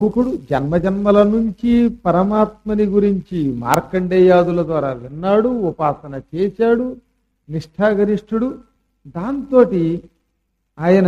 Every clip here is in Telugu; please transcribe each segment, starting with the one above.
ముకుడు జన్మజన్మల నుంచి పరమాత్మని గురించి మార్కండేయాదుల ద్వారా విన్నాడు, ఉపాసన చేశాడు, నిష్ఠాగరిష్ఠుడు. దాంతో ఆయన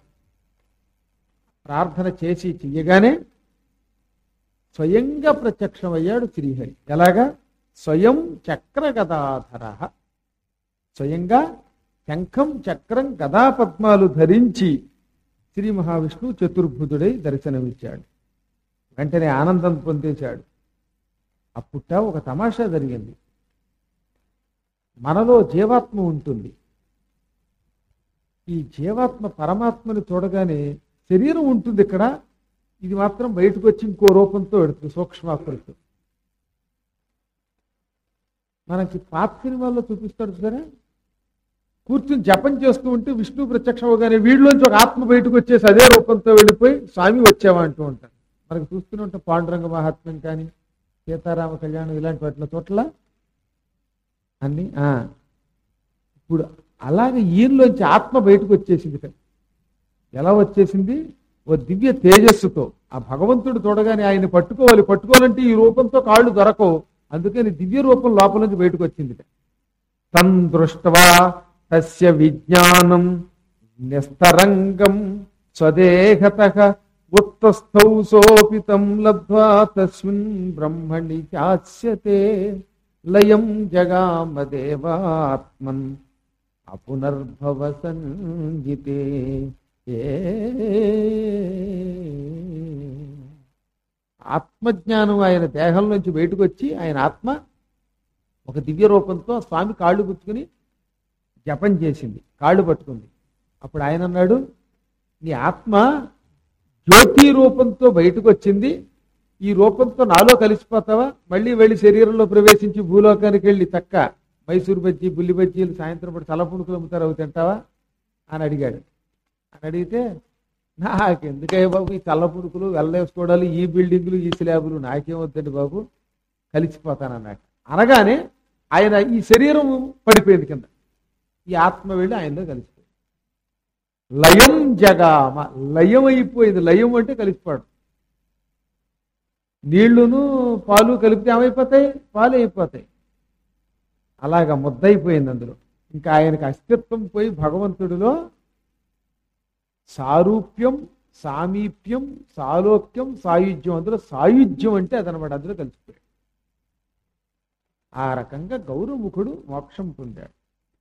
ప్రార్థన చేసి చెయ్యగానే స్వయంగా ప్రత్యక్షమయ్యాడు శ్రీహరి. ఎలాగా? స్వయం చక్ర గదాధర, స్వయంగా శంఖం చక్రం గదా పద్మాలు ధరించి శ్రీ మహావిష్ణువు చతుర్భుజుడై దర్శనమిచ్చాడు. వెంటనే ఆనందం పొందేశాడు. అప్పుట ఒక తమాషా జరిగింది. మనలో జీవాత్మ ఉంటుంది. ఈ జీవాత్మ పరమాత్మని చూడగానే శరీరం ఉంటుంది ఇక్కడ, ఇది మాత్రం బయటకు వచ్చి ఇంకో రూపంతో పెడుతుంది, సూక్ష్మాకృతి. మనకి పాత సినిమాల్లో చూపిస్తాడు సరే, కూర్చుని జపం చేస్తూ ఉంటే విష్ణు ప్రత్యక్షం అవగానే వీళ్ళలోంచి ఒక ఆత్మ బయటకు వచ్చేసి అదే రూపంతో వెళ్ళిపోయి స్వామి వచ్చావా అంటూ ఉంటారు. మనకు చూస్తూనే ఉంటాం పాండురంగ మహాత్మ్యం కానీ సీతారామ కళ్యాణం ఇలాంటి వాటిలో చోట్ల అన్ని. ఇప్పుడు అలాగే ఈయనలోంచి ఆత్మ బయటకు వచ్చేసింది. ఎలా వచ్చేసింది? ఓ దివ్య తేజస్సుతో. ఆ భగవంతుడు చూడగానే ఆయన పట్టుకోవాలంటే ఈ రూపంతో కాళ్ళు దొరకవు, అందుకని దివ్య రూపం లోపల నుంచి బయటకు వచ్చింది. తం దృష్ట్వా తస్య విజ్ఞానం నిస్తరంగం స్వదేహతః ఉత్తస్థౌ సోపితం లబ్ధ్వా తస్మిన్ బ్రహ్మణి చాస్యతే లయం జగామ దేవాత్మన్ అపునర్భవ సంజితే. ఆత్మజ్ఞానం ఆయన దేహం నుంచి బయటకు వచ్చి ఆయన ఆత్మ ఒక దివ్య రూపంతో స్వామి కాళ్ళు పుచ్చుకుని జపం చేసింది, కాళ్ళు పట్టుకుంది. అప్పుడు ఆయన అన్నాడు, నీ ఆత్మ జ్యోతి రూపంతో బయటకు వచ్చింది, ఈ రూపంతో నాలో కలిసిపోతావా? మళ్ళీ వెళ్ళి శరీరంలో ప్రవేశించి భూలోకానికి వెళ్ళి చక్క మైసూరు బజ్జీ బుల్లి బజ్జీలు సాయంత్రం పూట చల్లపుణుకులు అమ్ముతారు, అవి తింటావా అని అడిగాడు. అని అడిగితే, నాకెందుకయ్య బాబు ఈ చల్లపుణుకులు వెళ్ళేసుకోవడాలు, ఈ బిల్డింగులు ఈ స్లాబులు, నాకేం వద్దండి బాబు, కలిసిపోతానన్నాడు. అనగానే ఆయన ఈ శరీరం పడిపోయింది కింద, ఈ ఆత్మ వెళ్ళి ఆయనలో కలిసిపోయింది. లయం జగామ, లయం అయిపోయింది. లయం అంటే కలిసిపోవడం. నీళ్లును పాలు కలిపితే ఏమైపోతాయి? పాలు అయిపోతాయి. అలాగా ముద్దయిపోయింది అందులో. ఇంకా ఆయనకి అస్తిత్వం పోయి భగవంతుడిలో సారూప్యం, సామీప్యం, సాలోక్యం, సాయుధ్యం, అందులో సాయుధ్యం అంటే అదనమాట, అందులో కలిసిపోయాడు. ఆ రకంగా గౌరముఖుడు మోక్షం పొందాడు.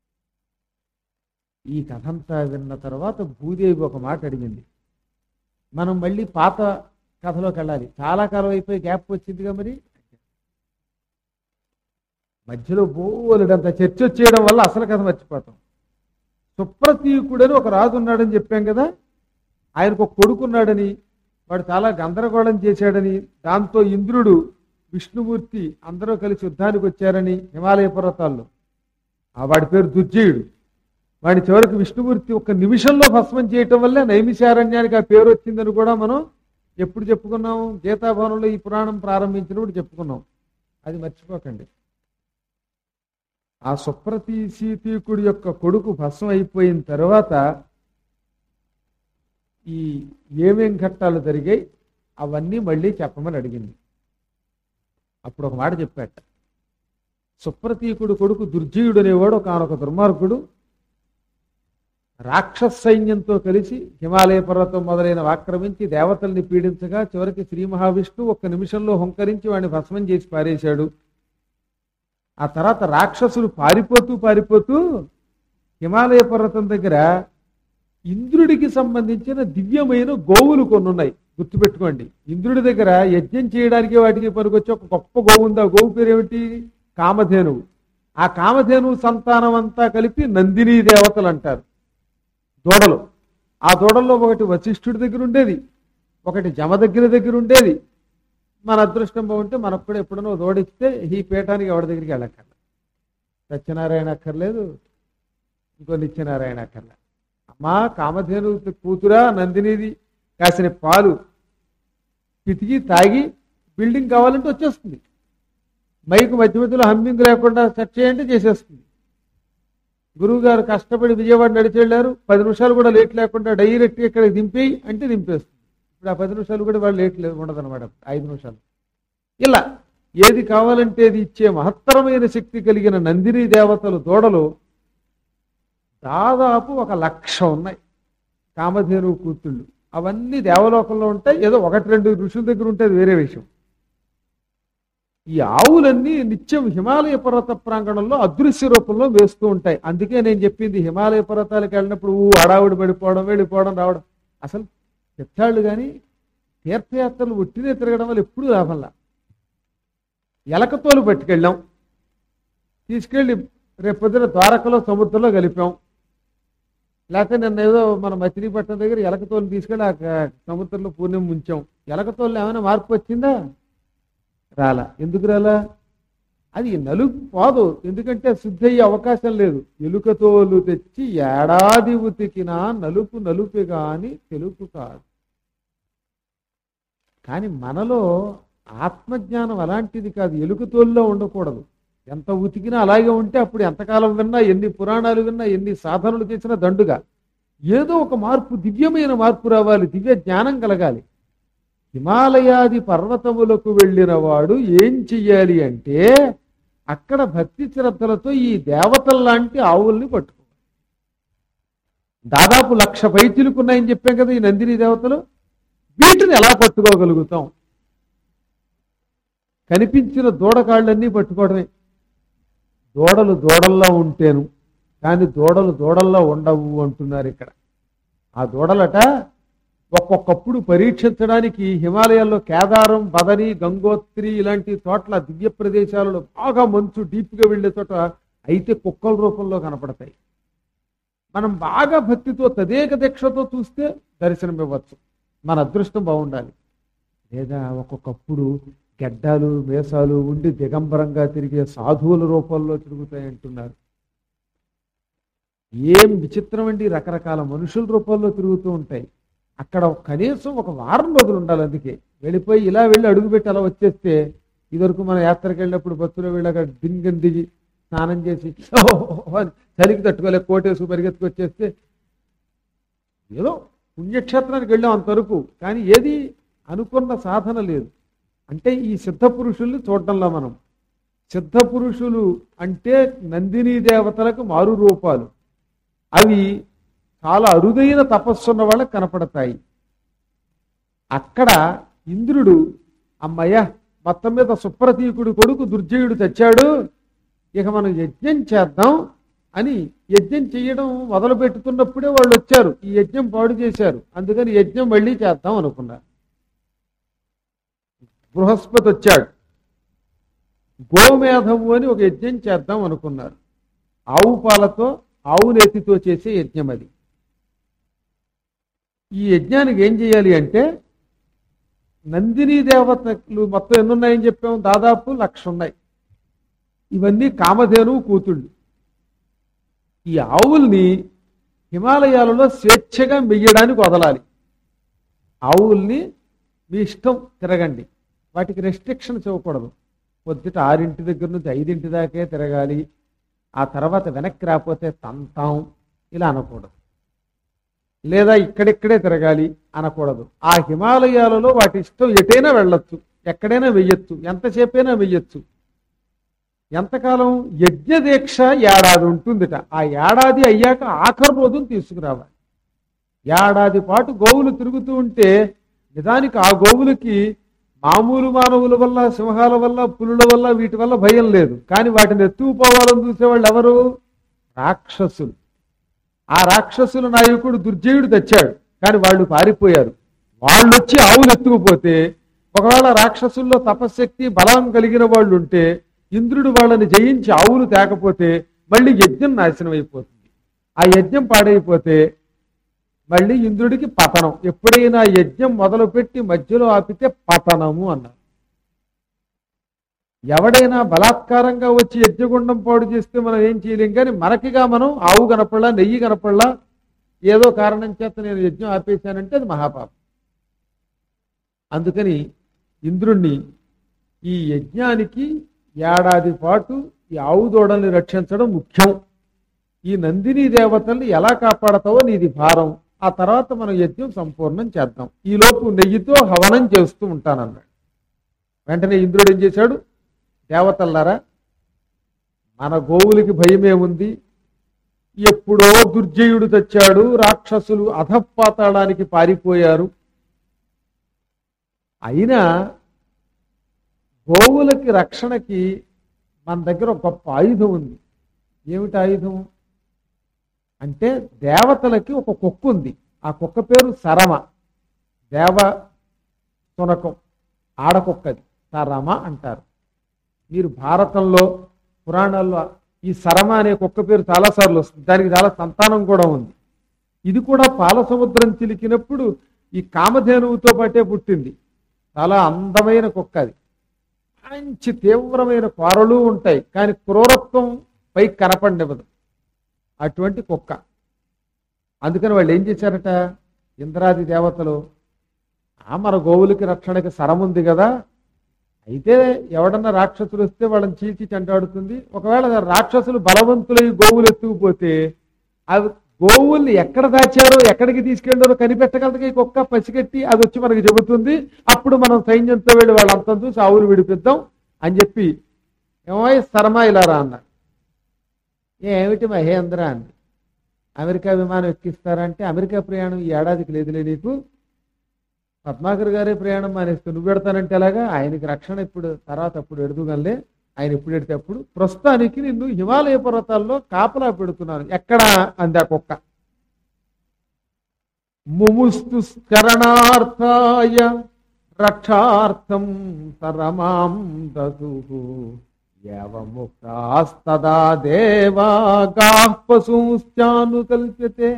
ఈ కథంతా విన్న తర్వాత భూదేవి ఒక మాట అడిగింది. మనం మళ్ళీ పాత కథలోకి వెళ్ళాలి, చాలా కాలం అయిపోయి గ్యాప్ వచ్చిందిగా, మరి మధ్యలో బోలెడంత చర్చ వచ్చేయడం వల్ల అసలు కథ మర్చిపోతాం. సుప్రతీకుడని ఒక రాజు ఉన్నాడని చెప్పాం కదా, ఆయనకు ఒక కొడుకున్నాడని, వాడు చాలా గందరగోళం చేశాడని, దాంతో ఇంద్రుడు విష్ణుమూర్తి అందరూ కలిసి యుద్ధానికి వచ్చారని హిమాలయ పర్వతాల్లో. వాడి పేరు దుర్జయుడు. వాడి చివరికి విష్ణుమూర్తి ఒక్క నిమిషంలో భస్మం చేయటం వల్లే నైమిషారణ్యానికి ఆ పేరు వచ్చిందని కూడా మనం ఎప్పుడు చెప్పుకున్నాం? గీతాభవనంలో ఈ పురాణం ప్రారంభించినప్పుడు చెప్పుకున్నాం. అది మర్చిపోకండి. ఆ సుప్రతీకుడి యొక్క కొడుకు భస్మం అయిపోయిన తర్వాత ఈ ఏమేం ఘట్టాలు జరిగాయి అవన్నీ మళ్ళీ చెప్పమని అడిగింది. అప్పుడు ఒక మాట చెప్పాట. సుప్రతీకుడు కొడుకు దుర్జయుడు అనేవాడు ఒకనొక దుర్మార్గుడు రాక్షస సైన్యంతో కలిసి హిమాలయ పర్వతం మొదలైన ఆక్రమించి దేవతల్ని పీడించగా చివరికి శ్రీ మహావిష్ణువు ఒక్క నిమిషంలో హుంకరించి వాడిని భస్మం చేసి పారేశాడు. ఆ తర్వాత రాక్షసులు పారిపోతూ హిమాలయ పర్వతం దగ్గర ఇంద్రుడికి సంబంధించిన దివ్యమైన గోవులు కొన్ని ఉన్నాయి, గుర్తుపెట్టుకోండి. ఇంద్రుడి దగ్గర యజ్ఞం చేయడానికి వాటికి పనికొచ్చి ఒక గొప్ప గోవు ఉంది. ఆ గోవు పేరు ఏమిటి? కామధేనువు. ఆ కామధేనువు సంతానం అంతా కలిపి నందినీ దేవతలు అంటారు. దూడలు. ఆ దూడల్లో ఒకటి వశిష్ఠుడి దగ్గర ఉండేది, ఒకటి జమ దగ్గర ఉండేది. మన అదృష్టం బాగుంటే మనకు కూడా ఎప్పుడైనా దూడిస్తే ఈ పీఠానికి ఎవరి దగ్గరికి వెళ్ళక్కర్లేదు. సత్యనారాయణ అక్కర్లేదు, ఇంకో నిత్యనారాయణ అక్కర్లేదు. అమ్మా కామధేను కూతురా నందినిది కాసిన పాలు పితికి తాగి బిల్డింగ్ కావాలంటే వచ్చేస్తుంది. మైకు మధ్యలో హమ్మింగ్ లేకుండా సెట్ చేయండి, చేసేస్తుంది. గురువు గారు కష్టపడి విజయవాడ నడిచి వెళ్ళారు, 10 నిమిషాలు కూడా లేట్ లేకుండా డైరెక్ట్ ఇక్కడ దింపేయి అంటే దింపేస్తుంది. ఇప్పుడు ఆ 10 నిమిషాలు కూడా వాళ్ళు లేట్ ఉండదన్నమాట, 5 నిమిషాలు. ఇలా ఏది కావాలంటే అది ఇచ్చే మహత్తరమైన శక్తి కలిగిన నందిని దేవతలు దూడలు దాదాపు 1,00,000 ఉన్నాయి. కామధేనువు కూతుళ్ళు అవన్నీ దేవలోకంలో ఉంటాయి. ఏదో 1-2 ఋషుల దగ్గర ఉంటే అది వేరే విషయం. ఈ ఆవులన్నీ నిత్యం హిమాలయ పర్వత ప్రాంగణంలో అదృశ్య రూపంలో వేస్తూ ఉంటాయి. అందుకే నేను చెప్పింది, హిమాలయ పర్వతాలకు వెళ్ళినప్పుడు హడావుడి పడిపోవడం, వెళ్ళిపోవడం, రావడం. అసలు చెప్తాళ్ళు కానీ తీర్థయాత్రలు ఒట్టినే తిరగడం వల్ల ఎప్పుడూ లాభంలా. ఎలకతోలు పట్టుకెళ్ళాం, తీసుకెళ్ళి రేపు పొద్దున ద్వారకలో సముద్రంలో కలిపాం. లేకపోతే నిన్న ఏదో మన మచిలీపట్నం దగ్గర ఎలకతోలు తీసుకెళ్ళి ఆ సముద్రంలో పూర్ణం ముంచాం. ఎలకతోలు ఏమైనా మార్పు వచ్చిందా? రాలా. ఎందుకు రాలా? అది నలుపు పోదు, ఎందుకంటే శుద్ధి అయ్యే అవకాశం లేదు. ఎలుకతోలు తెచ్చి ఏడాది ఉతికినా నలుపు నలుపే గాని తెలుపు కాదు. కానీ మనలో ఆత్మజ్ఞానం అలాంటిది కాదు, ఎలుకతోలులో ఉండకూడదు. ఎంత ఉతికినా అలాగే ఉంటే అప్పుడు ఎంతకాలం విన్నా, ఎన్ని పురాణాలు విన్నా, ఎన్ని సాధనలు చేసినా దండుగా. ఏదో ఒక మార్పు, దివ్యమైన మార్పు రావాలి, దివ్య జ్ఞానం కలగాలి. హిమాలయాది పర్వతములకు వెళ్ళిన వాడు ఏం చెయ్యాలి అంటే అక్కడ భక్తి శ్రద్ధలతో ఈ దేవతల్లాంటి ఆవుల్ని పట్టుకో. దాదాపు 1,00,000 పైచిలుకున్నాయని చెప్పాం కదా ఈ నందిని దేవతలు. వీటిని ఎలా పట్టుకోగలుగుతాం? కనిపించిన దూడకాళ్ళన్నీ పట్టుకోవడమే. దూడలు దూడల్లో ఉంటేను, కానీ దూడలు దూడల్లో ఉండవు అంటున్నారు ఇక్కడ. ఆ దూడలట ఒక్కొక్కప్పుడు పరీక్షించడానికి హిమాలయాల్లో కేదారం, బదరి, గంగోత్రి ఇలాంటి చోట్ల దివ్య ప్రదేశాలలో బాగా మంచు డీప్గా వెళ్ళే చోట అయితే కుక్కల రూపంలో కనపడతాయి. మనం బాగా భక్తితో తదేక దీక్షతో చూస్తే దర్శనం ఇవ్వచ్చు, మన అదృష్టం బాగుండాలి. లేదా ఒక్కొక్కప్పుడు గెడ్డాలు మేసాలు ఉండి దిగంబరంగా తిరిగే సాధువుల రూపంలో తిరుగుతాయి అంటున్నారు. ఏం విచిత్రం అండి, రకరకాల మనుషుల రూపంలో తిరుగుతూ ఉంటాయి. అక్కడ కనీసం 1 వారం రోజులు ఉండాలి. అందుకే వెళ్ళిపోయి ఇలా వెళ్ళి అడుగుపెట్టి అలా వచ్చేస్తే, ఇదివరకు మన యాత్రకు వెళ్ళినప్పుడు బస్సులో వెళ్ళాక దింగం దిగి స్నానం చేసి చలికి తట్టుకోలేక కోటేసు పరిగెత్తుకు వచ్చేస్తే ఏదో పుణ్యక్షేత్రానికి వెళ్ళాం అంతవరకు, కానీ ఏది అనుకున్న సాధన లేదు. అంటే ఈ సిద్ధ పురుషుల్ని చూడడంలో మనం, సిద్ధ పురుషులు అంటే నందిని దేవతలకు మారు రూపాలు. అవి చాలా అరుదైన తపస్సున్న వాళ్ళకి కనపడతాయి. అక్కడ ఇంద్రుడు అమ్మయ్య మొత్తం మీద సుప్రతీకుడు కొడుకు దుర్జయుడు తెచ్చాడు, ఇక మనం యజ్ఞం చేద్దాం అని యజ్ఞం చేయడం మొదలు పెట్టుతున్నప్పుడే వాళ్ళు వచ్చారు, ఈ యజ్ఞం పాడు చేశారు. అందుకని యజ్ఞం మళ్ళీ చేద్దాం అనుకున్నారు. బృహస్పతి వచ్చాడు, గోమేధము అని ఒక యజ్ఞం చేద్దాం అనుకున్నారు. ఆవు పాలతో, ఆవు నేతితో చేసే యజ్ఞం అది. ఈ యజ్ఞానికి ఏం చేయాలి అంటే నందిని దేవతలు మొత్తం ఎన్నున్నాయని చెప్పాము, దాదాపు 1,00,000 ఉన్నాయి. ఇవన్నీ కామధేనువు కూతుళ్ళు. ఈ ఆవుల్ని హిమాలయాలలో స్వేచ్ఛగా మెయ్యడానికి వదలాలి. ఆవుల్ని మీ ఇష్టం తిరగండి, వాటికి రెస్ట్రిక్షన్స్ ఇవ్వకూడదు. పొద్దుట 6 దగ్గర నుంచి 5 దాకే తిరగాలి, ఆ తర్వాత వెనక్కి రాకపోతే తంతాం ఇలా అనకూడదు. లేదా ఇక్కడిక్కడే తిరగాలి అనకూడదు. ఆ హిమాలయాలలో వాటి ఇష్టం ఎటైనా వెళ్ళొచ్చు, ఎక్కడైనా వెయ్యొచ్చు, ఎంతసేపైనా వెయ్యొచ్చు. ఎంతకాలం? యజ్ఞ దీక్ష ఏడాది ఉంటుందిట. ఆ ఏడాది అయ్యాక ఆఖరి రోజును తీసుకురావాలి. ఏడాది పాటు గోవులు తిరుగుతూ ఉంటే నిజానికి ఆ గోవులకి మామూలు మానవుల వల్ల, సింహాల వల్ల, పులుల వల్ల, వీటి వల్ల భయం లేదు. కానీ వాటిని ఎత్తుకుపోవాలని చూసేవాళ్ళు ఎవరు? రాక్షసులు. ఆ రాక్షసుల నాయకుడు దుర్జయుడు తెచ్చాడు, కానీ వాళ్ళు పారిపోయారు. వాళ్ళు వచ్చి ఆవులు ఎత్తుకుపోతే, ఒకవేళ రాక్షసుల్లో తపశ్శక్తి బలం కలిగిన వాళ్ళు ఉంటే ఇంద్రుడు వాళ్ళని జయించి ఆవులు తేకపోతే మళ్ళీ యజ్ఞం నాశనం అయిపోతుంది. ఆ యజ్ఞం పాడైపోతే మళ్ళీ ఇంద్రుడికి పతనం. ఎప్పుడైనా యజ్ఞం మొదలుపెట్టి మధ్యలో ఆపితే పతనము అన్నారు. ఎవడైనా బలాత్కారంగా వచ్చి యజ్ఞగుండం పాడు చేస్తే మనం ఏం చేయలేం. కానీ మనకిగా మనం ఆవు కనపడలా, నెయ్యి కనపడలా, ఏదో కారణం చేత నేను యజ్ఞం ఆపేశానంటే అది మహాపాపం. అందుకని ఇంద్రుణ్ణి ఈ యజ్ఞానికి ఏడాది పాటు ఈ ఆవు దూడల్ని రక్షించడం ముఖ్యం. ఈ నందిని దేవతల్ని ఎలా కాపాడతావో నీది భారం ఆ తర్వాత మనం యజ్ఞం సంపూర్ణం చేద్దాం, ఈలోపు నెయ్యితో హవనం చేస్తూ ఉంటానన్నాడు. వెంటనే ఇంద్రుడు ఏం చేశాడు, దేవతల్లారా మన గోవులకి భయమే ఉంది, ఎప్పుడో దుర్జయుడు తెచ్చాడు, రాక్షసులు అధపాతాళానికి పారిపోయారు, అయినా గోవులకి రక్షణకి మన దగ్గర ఒక గొప్ప ఆయుధం ఉంది. ఏమిటి ఆయుధం అంటే, దేవతలకి ఒక కుక్క ఉంది, ఆ కుక్క పేరు సరమ, దేవ తునకం, ఆడకుక్కది సరమ అంటారు. మీరు భారతంలో పురాణాల్లో ఈ సరమ అనే కుక్క పేరు చాలాసార్లు వస్తుంది, దానికి చాలా సంతానం కూడా ఉంది. ఇది కూడా పాల సముద్రం చిలికినప్పుడు ఈ కామధేనువుతో పాటే పుట్టింది. చాలా అందమైన కుక్క అది, మంచి తీవ్రమైన కోరలు ఉంటాయి, కానీ క్రూరత్వం పైకి కనపడినవ్వదు, అటువంటి కుక్క. అందుకని వాళ్ళు ఏం చేశారట, ఇంద్రాది దేవతలు, మన గోవులకి రక్షణకి సరముంది కదా, అయితే ఎవడన్నా రాక్షసులు వస్తే వాళ్ళని చీల్చి చెంటాడుతుంది. ఒకవేళ రాక్షసులు బలవంతులై గోవులు ఎత్తుకుపోతే అవి గోవుల్ని ఎక్కడ దాచారో ఎక్కడికి తీసుకెళ్లారో కనిపెట్టగలదుగా ఈ కుక్క, పసిగట్టి అది వచ్చి మనకి చెబుతుంది. అప్పుడు మనం సైన్యంతో వెళ్ళి వాళ్ళంతా చూసి ఆవులు విడిపిద్దాం అని చెప్పి, ఏమై శర్మ ఇలా రా అన్నారు. ఏమిటి మహేంద్ర అంది, అమెరికా విమానం ఎక్కిస్తారంటే అమెరికా ప్రయాణం ఈ ఏడాదికి లేదులే నీకు, పద్మాకర్ గారే ప్రయాణం మానేస్తూ నువ్వు పెడతానంటే ఎలాగా, ఆయనకి రక్షణ ఇప్పుడు తర్వాత అప్పుడు ఎడుదుగలే, ఆయన ఎప్పుడు ఎడితే అప్పుడు, ప్రస్తుతానికి నిన్ను హిమాలయ పర్వతాల్లో కాపలా పెడుతున్నాను, ఎక్కడ అంది ఆ కుక్క. ముముస్తు స్కరణార్థాయ రక్షార్థం సరమాం దదుః ఏవముక్తాస్తదా దేవా గాః పశూశ్చానుకల్ప్యతే.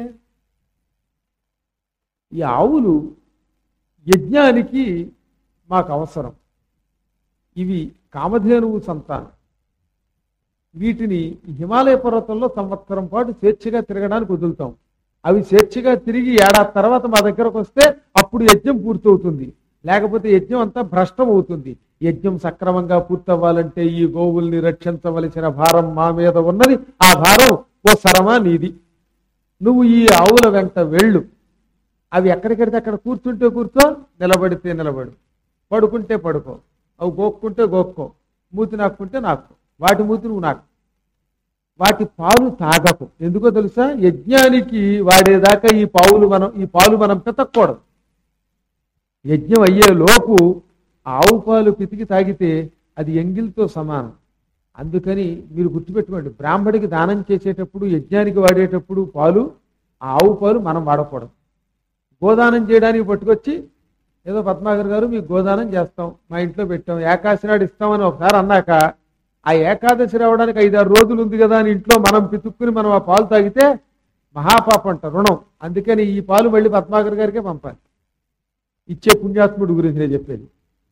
ఈ ఆవులు యజ్ఞానికి మాకు అవసరం, ఇవి కామధేనువు సంతానం, వీటిని హిమాలయ పర్వతంలో సంవత్సరం పాటు స్వేచ్ఛగా తిరగడానికి వదులుతాం. అవి స్వేచ్ఛగా తిరిగి ఏడాది తర్వాత మా దగ్గరకు వస్తే అప్పుడు యజ్ఞం పూర్తవుతుంది, లేకపోతే యజ్ఞం అంతా భ్రష్టం అవుతుంది. యజ్ఞం సక్రమంగా పూర్తవ్వాలంటే ఈ గోవుల్ని రక్షించవలసిన భారం మా మీద ఉన్నది, ఆ భారం ఓ సరమా నీది. నువ్వు ఈ ఆవుల వెంట వెళ్ళు, అవి ఎక్కడికెడితే అక్కడ కూర్చుంటే కూర్చో, నిలబడితే నిలబడు, పడుకుంటే పడుకో, అవి గోక్కుంటే గోక్కో, మూతి నాక్కుంటే నాక్కో, వాటి మూతి నువ్వు నాకు, వాటి పాలు తాగకు. ఎందుకో తెలుసా, యజ్ఞానికి వాడేదాకా ఈ పాలు మనం పెతకూడదు. యజ్ఞం అయ్యే లోపు ఆవు పాలు పితికి తాగితే అది ఎంగిల్తో సమానం. అందుకని మీరు గుర్తుపెట్టుకోండి, బ్రాహ్మడికి దానం చేసేటప్పుడు యజ్ఞానికి వాడేటప్పుడు పాలు, ఆవు పాలు మనం వాడకూడదు. గోదానం చేయడానికి పట్టుకొచ్చి, ఏదో పద్మాకర్ గారు మీకు గోదానం చేస్తాం, మా ఇంట్లో పెట్టాం, ఏకాదశి నాడు ఇస్తామని ఒకసారి అన్నాక, ఆ ఏకాదశి రావడానికి 5-6 రోజులు ఉంది కదా అని ఇంట్లో మనం పితుక్కుని మనం ఆ పాలు తాగితే మహాపాపం అంట, రుణం. అందుకని ఈ పాలు మళ్ళీ పద్మాకర్ గారికే పంపాలి, ఇచ్చే పుణ్యాత్ముడు గురించి నేను చెప్పేది.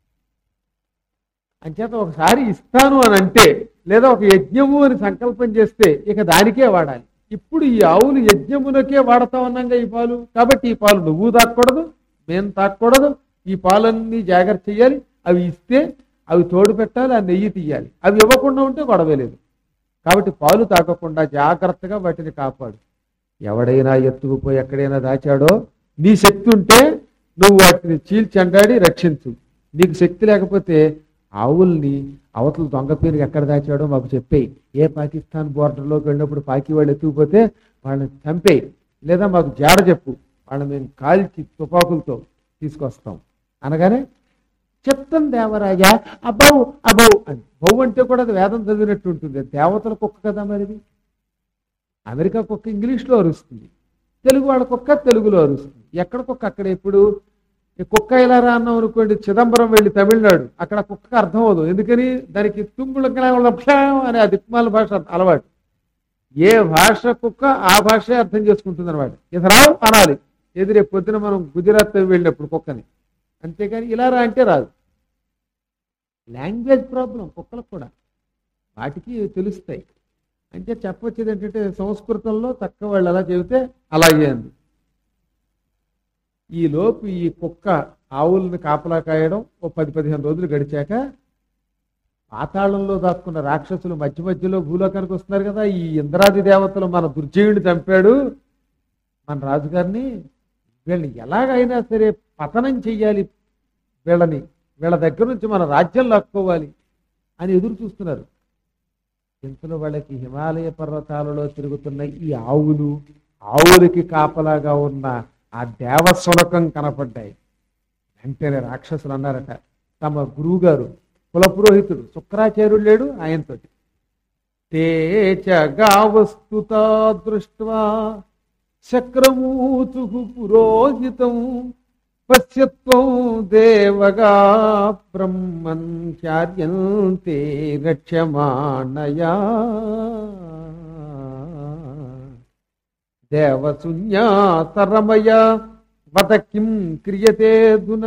అంచేత ఒకసారి ఇస్తాను అని అంటే, లేదా ఒక యజ్ఞము అని సంకల్పం చేస్తే ఇక దానికే వాడాలి. ఇప్పుడు ఈ ఆవులు యజ్ఞమునకే వాడతా ఉన్నాగా ఈ పాలు, కాబట్టి ఈ పాలు నువ్వు తాక్కూడదు, మేము తాక్కూడదు, ఈ పాలన్నీ జాగ్రత్త చేయాలి. అవి ఇస్తే అవి తోడు పెట్టాలి, ఆ నెయ్యి తీయాలి. అవి ఇవ్వకుండా ఉంటే గొడవలేదు. కాబట్టి పాలు తాగకుండా జాగ్రత్తగా వాటిని కాపాడు. ఎవడైనా ఎత్తుకుపోయి ఎక్కడైనా దాచాడో, నీ శక్తి ఉంటే నువ్వు వాటిని చీల్చండాడి రక్షించు. నీకు శక్తి లేకపోతే ఆవుల్ని అవతల దొంగ పేరుకి ఎక్కడ దాచాడో మాకు చెప్పేయి. ఏ పాకిస్తాన్ బోర్డర్లోకి వెళ్ళినప్పుడు పాకి వాళ్ళు ఎత్తుకుపోతే వాళ్ళని చంపేయి, లేదా మాకు జాడ చెప్పు, వాళ్ళని మేము కాల్చి తుపాకులతో తీసుకొస్తాం అనగానే, చెప్తాం దేవరాజా అబ్బౌ అబ్బౌ అని. బౌ అంటే కూడా అది వేదం చదివినట్టు ఉంటుంది. దేవతల కుక్క కదా మరిది. అమెరికా కుక్క ఇంగ్లీష్లో అరుస్తుంది, తెలుగు వాళ్ళ కుక్క తెలుగులో అరుస్తుంది. ఎక్కడ కుక్క అక్కడ. ఇప్పుడు కుక్క ఇలా రా అన్నాం అనుకోండి, చిదంబరం వెళ్ళి తమిళనాడు, అక్కడ కుక్కకు అర్థం అవదు. ఎందుకని, దానికి తుంగుళం అనే ఆ దిక్మాల భాష అలవాటు. ఏ భాష కుక్క ఆ భాషే అర్థం చేసుకుంటుంది అనమాట. ఇది రావు అనాలి, ఎదురే పొద్దున మనం గుజరాత్ వెళ్ళినప్పుడు కుక్కని. అంతేకాని ఇలా రా అంటే రాదు. లాంగ్వేజ్ ప్రాబ్లం కుక్కలకు కూడా, వాటికి తెలుస్తాయి. అంటే చెప్పొచ్చేది ఏంటంటే, సంస్కృతంలో తక్కువ వాళ్ళు ఎలా చెబితే అలాగే అంది. ఈ లోపు ఈ కుక్క ఆవులను కాపలా కాయడం ఓ 10-15 రోజులు గడిచాక, పాతాళంలో దాక్కున్న రాక్షసులు మధ్య మధ్యలో భూలోకానికి వస్తున్నారు కదా. ఈ ఇంద్రాది దేవతలు మన దుర్జయుడిని చంపాడు మన రాజుగారిని, వీళ్ళని ఎలాగైనా సరే పతనం చెయ్యాలి, వీళ్ళ దగ్గర నుంచి మన రాజ్యం లాక్కోవాలి అని ఎదురు చూస్తున్నారు. ఇంతలో వాళ్ళకి హిమాలయ పర్వతాలలో తిరుగుతున్న ఈ ఆవులకి కాపలాగా ఉన్న ఆ దేవశునకం కనపడ్డాయి. వెంటనే రాక్షసులు అన్నారట, తమ గురువు గారు కులపురోహితుడు శుక్రాచార్యుడు లేడు ఆయనతో, గావస్తుతా దృష్ట్వా శక్రమూచు పురోహితం పశ్యత్వం దేవగా బ్రహ్మన్ చార్యంతే రక్ష్యమాణయా దేవశూన్యాతరమయ వద కిం క్రియతేదున.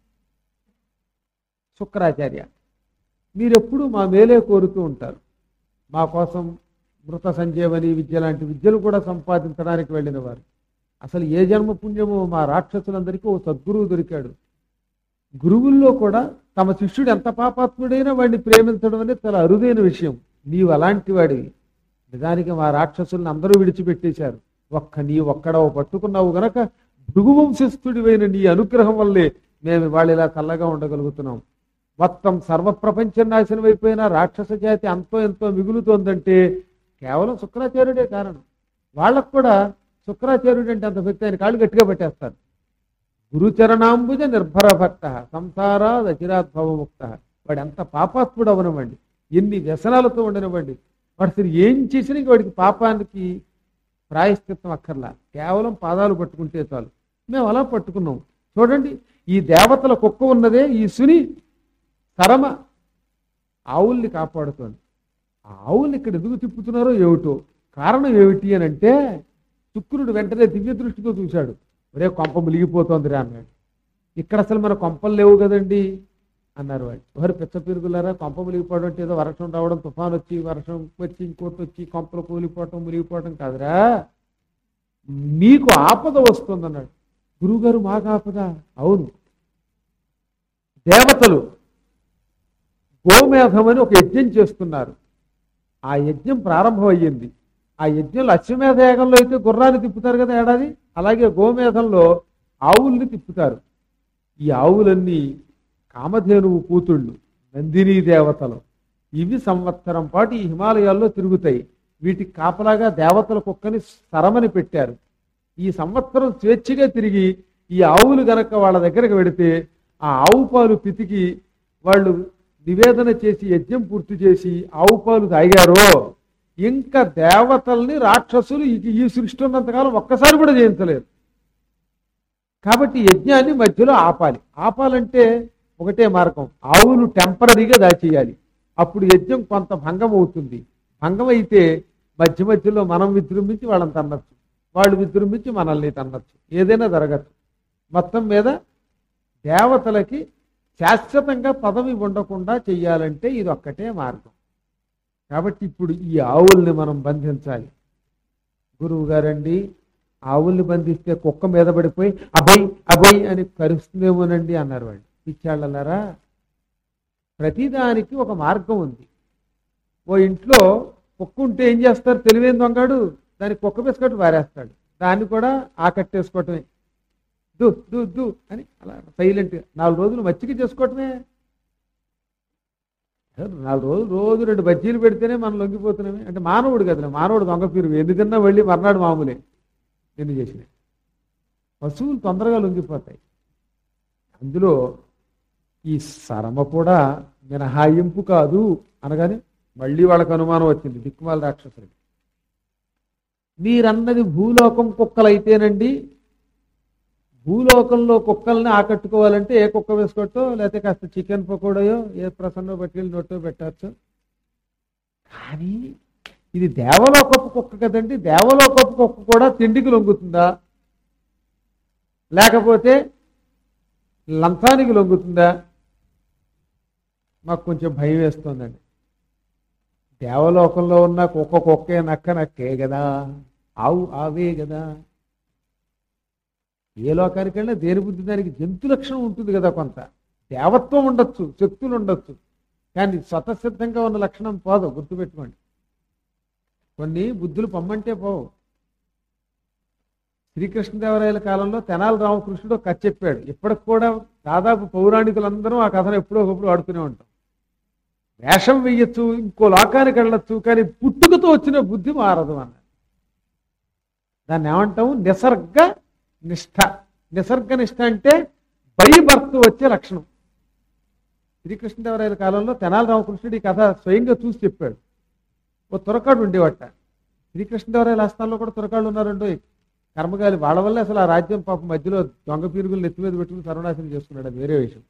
శుక్రాచార్య, మీరెప్పుడు మా మేలే కోరుతూ ఉంటారు. మా కోసం మృత సంజీవని విద్య లాంటి విద్యలు కూడా సంపాదించడానికి వెళ్ళిన వారు. అసలు ఏ జన్మ పుణ్యమో మా రాక్షసులందరికీ ఓ సద్గురువు దొరికాడు. గురువుల్లో కూడా తమ శిష్యుడు ఎంత పాపాత్ముడైనా వాడిని ప్రేమించడం అనేది చాలా అరుదైన విషయం. నీవు అలాంటి వాడివి. నిజానికి మా రాక్షసులను అందరూ విడిచిపెట్టేశారు. నీ ఒక్కడవ పట్టుకున్నావు గనక భృగువంశస్థుడివైన నీ అనుగ్రహం వల్లే మేము వాళ్ళు ఇలా చల్లగా ఉండగలుగుతున్నాం. మొత్తం సర్వప్రపంచం నాశనం అయిపోయిన రాక్షస జాతి అంతో ఎంతో మిగులుతోందంటే కేవలం శుక్రాచార్యుడే కారణం. వాళ్ళకు కూడా శుక్రాచార్యుడు అంటే అంత భక్తి, ఆయన కాళ్ళు గట్టిగా పట్టేస్తారు. గురుచరణాంబుజ నిర్భర భక్త సంసారా దచిరాద్భవముక్త. వాడు ఎంత పాపాత్ముడు అవనవ్వండి, ఎన్ని వ్యసనాలతో ఉండనివ్వండి, వాడు అసలు ఏం చేసినా వాడికి పాపానికి ప్రాయశ్చిత్తం అక్కర్లా, కేవలం పాదాలు పట్టుకుంటే చాలు. మేము అలా పట్టుకున్నాం. చూడండి, ఈ దేవతల కుక్క ఉన్నదే ఈ సుని తరమ ఆవుల్ని కాపాడుతోంది. ఆ ఆవుల్ని ఇక్కడ ఎందుకు తిప్పుతున్నారో ఏమిటో, కారణం ఏమిటి అని అంటే, శుక్రుడు వెంటనే దివ్య దృష్టితో చూశాడు. ఒరే కొంప ములిగిపోతోంది రా అన్నాడు. ఇక్కడ అసలు మన కొంపలు లేవు కదండి అన్నారు వాళ్ళు. ఎవరు పిచ్చ పెరుగులారా, కొంప ములిగిపోవడం అంటే ఏదో వర్షం రావడం, తుఫాన్ వచ్చి వర్షం వచ్చి ఇంకోటి వచ్చి కొంపలు కూలిపోవటం ములిగిపోవటం కాదురా, మీకు ఆపద వస్తుంది అన్నాడు. గురువుగారు మాకు ఆపద? అవును, దేవతలు గోమేధం అని ఒక యజ్ఞం చేస్తున్నారు. ఆ యజ్ఞం ప్రారంభం అయ్యింది. ఆ యజ్ఞంలో అశ్వమేధ యాగంలో అయితే గుర్రాన్ని తిప్పుతారు కదా ఏడాది, అలాగే గోమేధంలో ఆవుల్ని తిప్పుతారు. ఈ ఆవులన్నీ కామధేనువు కూతుళ్ళు, నందినీ దేవతలు. ఇవి సంవత్సరం పాటు ఈ హిమాలయాల్లో తిరుగుతాయి. వీటికి కాపలాగా దేవతల కుక్కని సరమని పెట్టారు. ఈ సంవత్సరం స్వేచ్ఛగా తిరిగి ఈ ఆవులు గనక వాళ్ళ దగ్గరకు వెడితే ఆ ఆవు పాలు పితికి వాళ్ళు నివేదన చేసి యజ్ఞం పూర్తి చేసి ఆవు పాలు తాగారో ఇంకా దేవతల్ని రాక్షసులు ఈ సృష్టి ఉన్నంతకాలం ఒక్కసారి కూడా జయించలేరు. కాబట్టి యజ్ఞాన్ని మధ్యలో ఆపాలంటే ఒకటే మార్గం, ఆవులు టెంపరీగా దాచేయాలి. అప్పుడు యజ్ఞం కొంత భంగం అవుతుంది. భంగం అయితే మధ్య మధ్యలో మనం విజృంభించి వాళ్ళని తన్నచ్చు, వాళ్ళు విజృంభించి మనల్ని తన్నచ్చు, ఏదైనా జరగచ్చు. మొత్తం మీద దేవతలకి శాశ్వతంగా పదవి ఉండకుండా చెయ్యాలంటే ఇది ఒక్కటే మార్గం. కాబట్టి ఇప్పుడు ఈ ఆవుల్ని మనం బంధించాలి. గురువు గారండి, ఆవుల్ని బంధిస్తే కుక్క మీద పడిపోయి అభయ్ అభయ్ అని కరుస్తుందేమోనండి అన్నారు వాళ్ళు. పిచ్చాళ్ళలారా, ప్రతిదానికి ఒక మార్గం ఉంది. ఓ ఇంట్లో కుక్క ఉంటే ఏం చేస్తారు, తెలివైన దొంగాడు దానికి కుక్క బిస్కట్ పారేస్తాడు, దాన్ని కూడా ఆకట్టేసుకోవటమే, దు దు దు అని అలా సైలెంట్గా 4 రోజులు మచ్చిక చేసుకోవటమే. 4 రోజులు రోజు 2 బజ్జీలు పెడితేనే మనం లొంగిపోతున్నామే. అంటే మానవుడు కదా, మానవుడు దొంగ పీరు, ఎన్ని తిన్నా వెళ్ళి మర్నాడు మామూలే. ఎన్ని చేసినాయి పశువులు తొందరగా లొంగిపోతాయి. అందులో ఈ సరమ కూడా మినహాయింపు కాదు అనగానే మళ్ళీ వాళ్ళకు అనుమానం వచ్చింది దిక్కుమాల రాక్షసులకి. మీరన్నది భూలోకం కుక్కలైతేనండి, భూలోకంలో కుక్కల్ని ఆకట్టుకోవాలంటే ఏ కుక్క వేసుకోవచ్చో, లేకపోతే కాస్త చికెన్ పకోడాయో ఏ ప్రసన్నో బట్టి నోటో పెట్టచ్చు. కానీ ఇది దేవలోకపు కుక్క కదండి, దేవలోకపు కుక్క కూడా తిండికి లొంగుతుందా, లేకపోతే లంచానికి లొంగుతుందా? మాకు కొంచెం భయం వేస్తుందండి. దేవలోకంలో ఉన్న కుక్కే, నక్క నక్కే కదా, ఆవు ఆవే కదా. ఏ లోకానికి వెళ్ళినా దేని బుద్ధి దానికి జంతు లక్షణం ఉంటుంది కదా, కొంత దేవత్వం ఉండొచ్చు, శక్తులు ఉండొచ్చు, కానీ స్వతసిద్ధంగా ఉన్న లక్షణం పోదు, గుర్తుపెట్టుకోండి. కొన్ని బుద్ధులు పొమ్మంటే పోవు. శ్రీకృష్ణదేవరాయల కాలంలో తెనాలి రామకృష్ణుడు ఒక కథ చెప్పాడు. ఇప్పటికి కూడా దాదాపు పౌరాణికులందరూ ఆ కథను ఎప్పుడో ఒకప్పుడు ఆడుతూనే ఉంటాం. వేషం వెయ్యొచ్చు, ఇంకో లోకానికి వెళ్ళొచ్చు, కానీ పుట్టుకతో వచ్చిన బుద్ధి మారదు అన్న. దాన్ని ఏమంటాము? నిసర్గ నిష్ఠ. నిసర్గ నిష్ఠ అంటే బై బర్త్ వచ్చే లక్షణం. శ్రీకృష్ణదేవరాయల కాలంలో తెనాలి రామకృష్ణుడు ఈ కథ స్వయంగా చూసి చెప్పాడు. ఓ తురకాడు ఉండేవట. శ్రీకృష్ణదేవరాయల ఆస్థానంలో కూడా తురకాళ్ళు ఉన్నారండో. కర్మగాలి వాళ్ళ వల్ల అసలు ఆ రాజ్యం పాపం మధ్యలో దొంగ పీరుగులు నెత్తి మీద పెట్టుకుని సర్వనాశనం చేసుకున్నాడు. అది వేరే విషయం.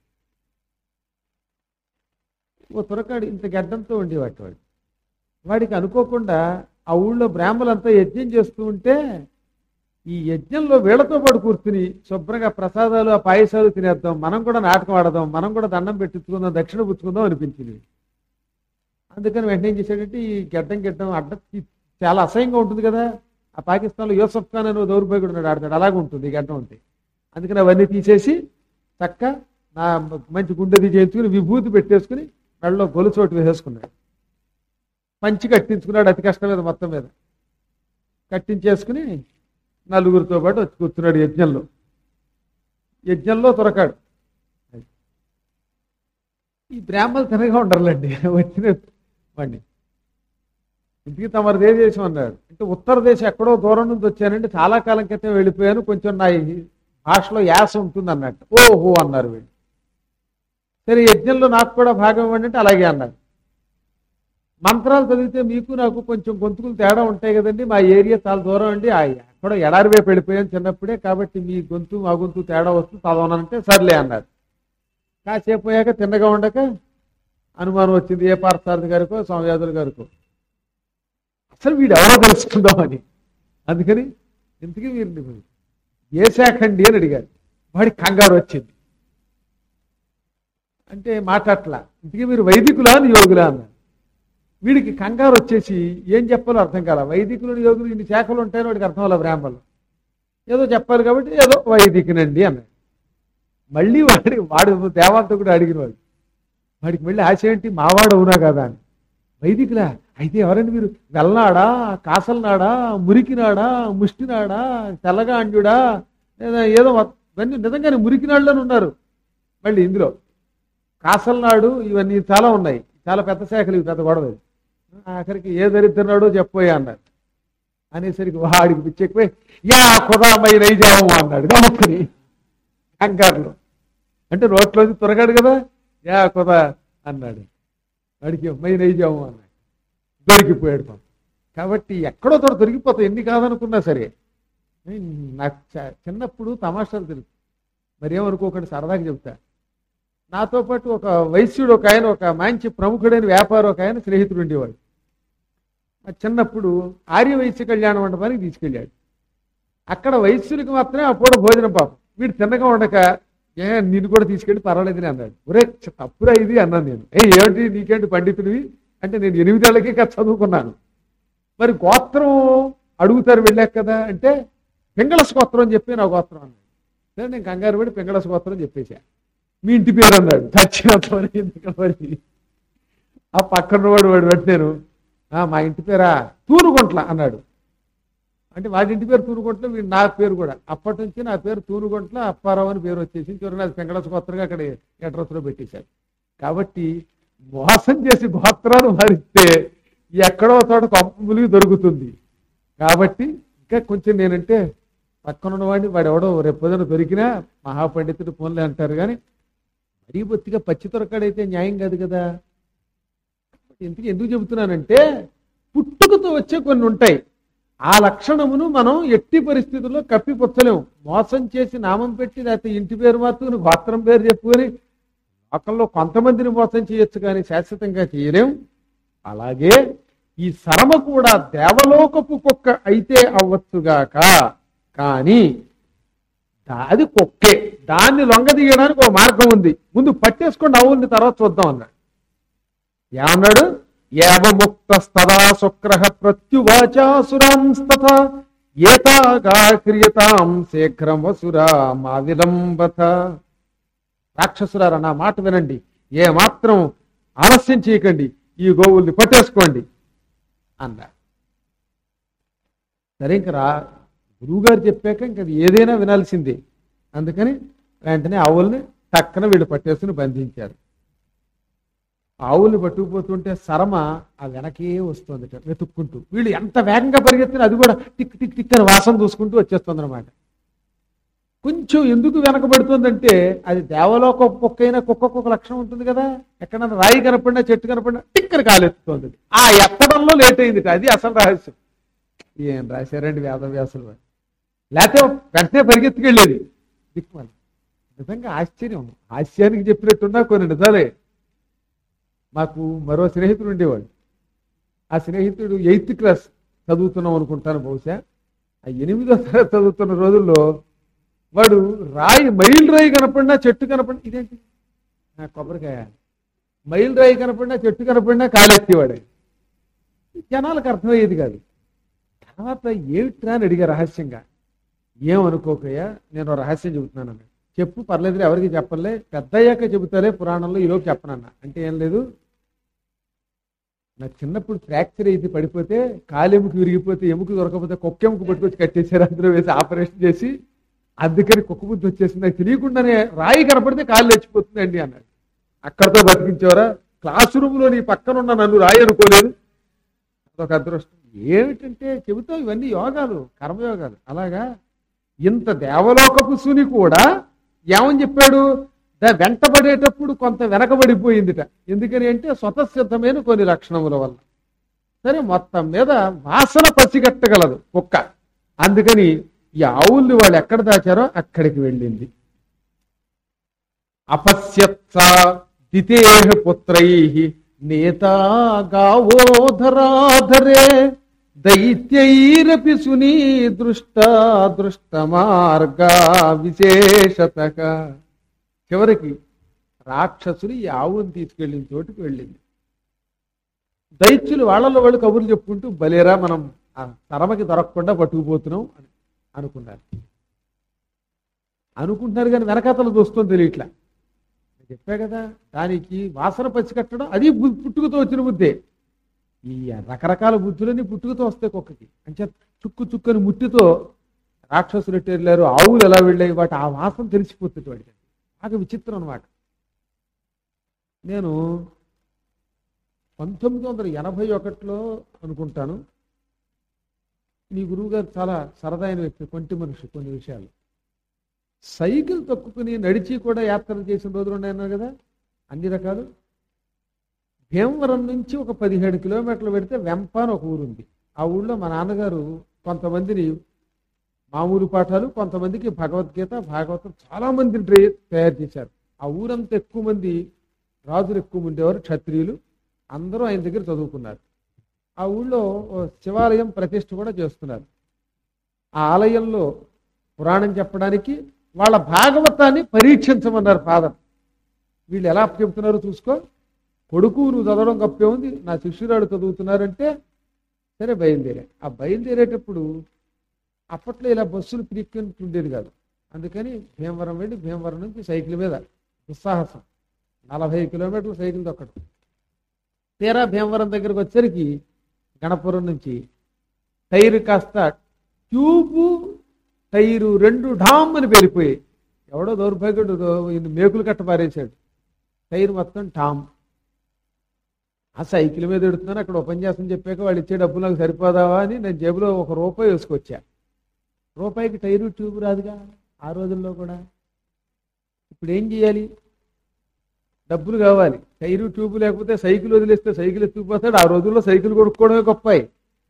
ఓ తురకాడు ఇంత గడ్డంతో ఉండేవాటి వాడు. వాడికి అనుకోకుండా ఆ ఊళ్ళో బ్రాహ్మలంతా యజ్ఞం చేస్తూ ఉంటే ఈ యజ్ఞంలో వీళ్ళతో పాటు కూర్చుని శుభ్రంగా ప్రసాదాలు ఆ పాయసాలు తినేద్దాం, మనం కూడా నాటకం ఆడదాం, మనం కూడా దండం పెట్టించుకుందాం, దక్షిణ పుచ్చుకుందాం అనిపించింది. అందుకని వెంటనే ఏం చేశాడంటే ఈ గడ్డం అడ్డం చాలా అసహ్యంగా ఉంటుంది కదా. ఆ పాకిస్తాన్లో యూసఫ్ ఖాన్ అని దౌర్భాగ్యుడు ఉన్నాడు, ఆడతాడు, అలాగే ఉంటుంది ఈ గడ్డం ఉంటే. అందుకని అవన్నీ తీసేసి చక్క నా మంచి గుండెది చేయించుకుని విభూతి పెట్టేసుకుని మెడలో గొలుసోటు వేసేసుకున్నాడు. పంచి కట్టించుకున్నాడు అతి కష్టం మీద, మొత్తం మీద కట్టించేసుకుని నలుగురితో పాటు వచ్చి కూర్చున్నాడు యజ్ఞంలో. యజ్ఞంలో తురకాడు. ఈ బ్రాహ్మణులు తినగా ఉండరులేండి వచ్చిన వాడిని. ఇంటికి తమరు ఏ దేశం అన్నాడు అంటే ఉత్తర దేశం ఎక్కడో దూరం నుంచి వచ్చానంటే చాలా కాలం క్రితం వెళ్ళిపోయాను, కొంచెం నా భాషలో యాస ఉంటుంది అన్నట్టు. ఓహో అన్నారు వీళ్ళు. సరే యజ్ఞంలో నాకు కూడా భాగం ఇవ్వండి అంటే అలాగే అన్నారు. మంత్రాలు చదివితే మీకు నాకు కొంచెం గొంతుకులు తేడా ఉంటాయి కదండి, మా ఏరియా చాలా దూరం అండి, ఎక్కడో ఎడారి వైపు వెళ్ళిపోయాను చిన్నప్పుడే, కాబట్టి మీ గొంతు మా గొంతు తేడా వస్తుంది చదవనంటే సర్లే అన్నారు. కాసేపు పోయాక తిన్నగా ఉండక అనుమానం వచ్చింది ఏ పార్థసారథి గారికో స్వామియాదుల గారికో, అసలు వీడు ఎవరో తెలుసుకుందామని. అందుకని ఇంతకీ మీరు ఏ శాఖ అండి అని అడిగారు. వాడికి కంగారు వచ్చింది. అంటే మాట్లాడలా. ఇంతకీ మీరు వైదికులా అని యోగులా అన్నారు. వీడికి కంగారు వచ్చేసి ఏం చెప్పాలో అర్థం కాల. వైదికులు యోగులు ఇన్ని శాఖలు ఉంటాయని వాడికి అర్థం అవ్వాలి. బ్రాహ్మణులు ఏదో చెప్పాలి కాబట్టి ఏదో వైదికునండి అన్నాడు. మళ్ళీ వాడు దేవాంతకుడు అడిగిన వాడికి మళ్ళీ ఆశ ఏంటి, మావాడు అవునా కదా అని. వైదికులా అయితే ఎవరండి మీరు? వెల్నాడా, కాసల్నాడా, మురికినాడా, ముష్టినాడా, తెల్లగా అండ్యుడా, లేదా ఏదో ఇవన్నీ నిజంగానే మురికినాడులోనే ఉన్నారు. మళ్ళీ ఇందులో కాసల్నాడు ఇవన్నీ చాలా ఉన్నాయి, చాలా పెద్ద శాఖలు, ఇవి పెద్ద గొడవ. ఆఖరికి ఏ దరిద్రనాడో చెప్పోయా అన్నారు. అనేసరికి వాడికి పిచ్చెక్కిపోయి యా ఖుదామై నైజాము అన్నాడు గమ్మని కంగారులో. అంటే రోడ్లోంచి త్వరగాడు కదా, యా ఖుదా అన్నాడు. వాడికి మై నైజాము అన్నాడు. దొరికిపోయాడు పాపం. కాబట్టి ఎక్కడో తోట దొరికిపోతాయి ఎన్ని కాదనుకున్నా సరే. నాకు చిన్నప్పుడు తమాషాలు తెలుసు, మరి ఏమనుకోకండి సరదాగా చెప్తా. నాతో పాటు ఒక వైశ్యుడు ఒక ఆయన, ఒక మంచి ప్రముఖుడైన వ్యాపారం ఒక ఆయన స్నేహితుడు ఉండేవాడు. చిన్నప్పుడు ఆర్య వైశ్య కళ్యాణ మండపానికి తీసుకెళ్ళాడు. అక్కడ వైశ్యులకి మాత్రమే అప్పుడు భోజనం. పాపం వీడు తిన్నగా ఉండక నిన్ను కూడా తీసుకెళ్ళి పర్వాలేదని అన్నాడు. ఒరే తప్పురా ఇది అన్నాను నేను. ఏమిటి నీకేంటి పండితుడివి అంటే, నేను 8 ఏళ్ళకే చదువుకున్నాను, మరి గోత్రం అడుగుతారు వెళ్ళాక కదా అంటే, పింగళస్ గోత్రం అని చెప్పి నా గోత్రం అన్నాడు. సరే నేను కంగారు పడి పింగళస్ గోత్రం చెప్పేశా. మీ ఇంటి పేరు అన్నాడు. చచ్చినప్పుడు ఎందుకని ఆ పక్కన వాడు నేను మా ఇంటి పేరా తూనుగుంట్ల అన్నాడు. అంటే వాడి ఇంటి పేరు తూనుగుంట్ల, వీడు నా పేరు కూడా. అప్పటి నుంచి నా పేరు తూనుగుంట్ల అప్పారావు అని పేరు వచ్చేసి చివరి నాది పింగళస్ గోత్రంగా అక్కడ అడ్రస్లో పెట్టేశారు. కాబట్టి మోసం చేసి గోత్రాలు మారిస్తే ఎక్కడో చోట కంపుములిగి దొరుకుతుంది. కాబట్టి ఇంకా కొంచెం నేనంటే పక్కనున్న వాడిని వాడు ఎవడో రేపొద్దున దొరికినా మహాపండితుడు ఫోన్లే అంటారు, కానీ మరీ బొత్తిగా పచ్చి తొరకాడైతే న్యాయం కాదు కదా. ఎందుకు చెబుతున్నానంటే, పుట్టుకతో వచ్చే కొన్ని ఉంటాయి, ఆ లక్షణమును మనం ఎట్టి పరిస్థితుల్లో కప్పిపుచ్చలేము. మోసం చేసి నామం పెట్టి లేకపోతే ఇంటి పేరు మార్చుకుని గోత్రం పేరు చెప్పుకొని లోకంలో కొంతమందిని మోసం చేయొచ్చు, కానీ శాశ్వతంగా చేయలేం. అలాగే ఈ శరమ కూడా దేవలోకపు కుక్క అయితే అవ్వచ్చుగాక, కానీ అది కుక్కే. దాన్ని లొంగదీయడానికి ఒక మార్గం ఉంది, ముందు పట్టేసుకోండి అవుని తర్వాత చూద్దాం అన్నాడు. ఏమన్నాడు? ఏవముక్తస్తదా శుక్రః ప్రత్యువాచాసురాంస్తథ ఏతాగా క్రియతాం శీఘ్రం వసురా మా విలంబత. రాక్షసురారా నా మాట వినండి, ఏమాత్రం ఆలస్యం చేయకండి, ఈ గోవుల్ని పట్టేసుకోండి అన్నాడు. సరే ఇంక గురువుగారు చెప్పాక ఇంక అది ఏదైనా వినాల్సిందే. అందుకని వెంటనే ఆవుల్ని టక్కన వీళ్ళు పట్టేసుకుని బంధించారు. ఆవుల్ని పట్టుకుపోతుంటే సరమ ఆ వెనకే వస్తుంది వెతుక్కుంటూ. వీళ్ళు ఎంత వేగంగా పరిగెత్తినా అది కూడా టిక్ టిక్ టిక్ అని వాసన చూసుకుంటూ వచ్చేస్తుంది అనమాట. కొంచెం ఎందుకు వెనకబడుతుందంటే అది దేవలోక కుక్కైనా కుక్కకు ఒక లక్షణం ఉంటుంది కదా, ఎక్కడన్నా రాయి కనపడినా చెట్టు కనపడినా టిక్కని కాలెత్తుతుంది. ఆ ఎత్తడంలో లేట్ అయింది. అది అసలు రహస్యం. ఏం రాశారండి వేదవ్యాసులు. లేకపోతే వెంటనే పరిగెత్తుకెళ్ళేది దిక్కుమని. నిజంగా ఆశ్చర్యం. హాస్యానికి చెప్పినట్టున్నా కొన్ని నిజాలే. మాకు మరో స్నేహితుడు ఉండేవాడు. ఆ స్నేహితుడు 8th క్లాస్ చదువుతున్నాం అనుకుంటాను బహుశా. ఆ 8వ తరగతి చదువుతున్న రోజుల్లో వాడు మైలు రాయి కనపడినా చెట్టు కనపడినా ఇదేంటి కొబ్బరికాయ మైలు రాయి కనపడినా చెట్టు కనపడినా కాలెత్తేవాడు. జనాలకు అర్థమయ్యేది కాదు. తర్వాత ఏమిట్రా అని అడిగా రహస్యంగా. ఏమనుకోకయ్యా, నేను రహస్యం చెబుతున్నాను అన్నాడు. చెప్పు, పర్లేదు, ఎవరికి చెప్పలే, పెద్ద అయ్యాక చెబుతాలే, పురాణంలో ఈలోపు చెప్పనన్నా. అంటే ఏం లేదు, నాకు చిన్నప్పుడు ఫ్రాక్చర్ అయితే పడిపోతే కాలెముకు విరిగిపోతే ఎముక దొరకకపోతే కుక్కెముకు పట్టుకొచ్చి కట్టేశారు, అందులో వేసి ఆపరేషన్ చేసి, అందుకని కుక్క బుద్ధి వచ్చేసింది. నాకు తెలియకుండానే రాయి కనపడితే కాళ్ళు లేచిపోతుందండి అన్నాడు. అక్కడితో బతికించేవరా, క్లాస్ రూమ్లో నీ పక్కన ఉన్న నన్ను రాయి అనుకోలేదు, అదొక అదృష్టం. ఏమిటంటే చెబుతావు ఇవన్నీ యోగాలు, కర్మయోగాలు. అలాగా ఇంత దేవలోకపు సుని కూడా ఏమని చెప్పాడు, వెంటబడేటప్పుడు కొంత వెనకబడిపోయిందిట. ఎందుకని అంటే స్వతసిద్ధమైన కొన్ని లక్షణముల వల్ల. సరే, మొత్తం మీద వాసన పసిగట్టగలదు కుక్క. అందుకని ఈ ఆవుల్ని వాళ్ళు ఎక్కడ దాచారో అక్కడికి వెళ్ళింది. అపశ్యత్స దితేహ పుత్రై నేతా గావోధరాధరే దైత్యైరపి సునీ దృష్ట మార్గా విశేషతగా. చివరికి రాక్షసులు ఈ ఆవుని తీసుకెళ్ళిన చోటుకి వెళ్ళింది. దైత్యులు వాళ్ళలో వాళ్ళు కబుర్లు చెప్పుకుంటూ, బలేరా మనం ఆ తరమకి దొరకకుండా పట్టుకుపోతున్నాం అని అనుకుంటున్నారు కానీ వెనకాతలు చూస్తుంది తెలియట్లా. చెప్పా కదా, దానికి వాసన పసిగట్టడం అది పుట్టుకతో వచ్చిన బుద్ధే. ఈ రకరకాల బుద్ధులన్నీ పుట్టుకతో వస్తాయి కుక్కకి. అంటే చుక్కు చుక్కని ముట్టితో రాక్షసులు ఎట్టు వెళ్ళారు, ఆవులు ఎలా వెళ్ళాయి, వాటి ఆ వాసన తెలిసిపోతుంది వాడికి. బాగా విచిత్రం అనమాట. నేను 1981లో అనుకుంటాను, మీ గురువు గారు చాలా సరదాయిన వ్యక్తి, కొంటి మనిషి. కొన్ని విషయాలు సైకిల్ తొక్కుని నడిచి కూడా యాత్రలు చేసిన రోజులు ఉన్నాయన్నారు కదా, అన్ని రకాలు. భీమవరం నుంచి ఒక 17 కిలోమీటర్లు పెడితే వెంప అని ఒక ఊరుంది. ఆ ఊళ్ళో మా నాన్నగారు కొంతమందిని మామూలు పాఠాలు, కొంతమందికి భగవద్గీత, భాగవతం, చాలా మందిని తయారు చేశారు. ఆ ఊరంతా ఎక్కువ మంది రాజులు ఎక్కువ ఉండేవారు, క్షత్రియులు. అందరూ ఆయన దగ్గర చదువుకున్నారు. ఆ ఊళ్ళో శివాలయం ప్రతిష్ఠ కూడా చేస్తున్నారు. ఆ ఆలయంలో పురాణం చెప్పడానికి వాళ్ళ భాగవతాన్ని పరీక్షించమన్నారు ఫాదర్. వీళ్ళు ఎలా చెబుతున్నారో చూసుకో, కొడుకు నువ్వు చదవడం గొప్పే ఉంది, నా శిష్యురాడు చదువుతున్నారంటే సరే బయలుదేరా. ఆ బయలుదేరేటప్పుడు అప్పట్లో ఇలా బస్సులు ఫ్రీక్వెంట్ ఉండేది కాదు. అందుకని భీమవరం వెళ్ళి భీమవరం నుంచి సైకిల్ మీద దుస్సాహసం 40 కిలోమీటర్లు సైకిల్ తొక్కడం. తీరా భీమవరం దగ్గరకు వచ్చేసరికి గణపురం నుంచి టైరు కాస్త ట్యూబు టైరు 2 ఢామ్ అని పేలిపోయాయి. ఎవడో దౌర్భాగ్యుడు మేకులు కట్ట పారేశాడు. టైరు మొత్తం ఠామ్. ఆ సైకిల్ మీద ఎడుతున్నాను. అక్కడ ఉపన్యాసం చెప్పాక వాళ్ళు ఇచ్చే డబ్బులు నాకు సరిపోదావా అని నేను జేబులో ₹1 వేసుకొచ్చా. రూపాయికి టైరు ట్యూబ్ రాదుగా ఆ రోజుల్లో కూడా. ఇప్పుడు ఏం చేయాలి, డబ్బులు కావాలి. టైరు ట్యూబ్ లేకపోతే సైకిల్ వదిలేస్తే సైకిల్ ఎత్తుకుపోతాడు. ఆ రోజుల్లో సైకిల్ కొనుక్కోవడమే గొప్పయి.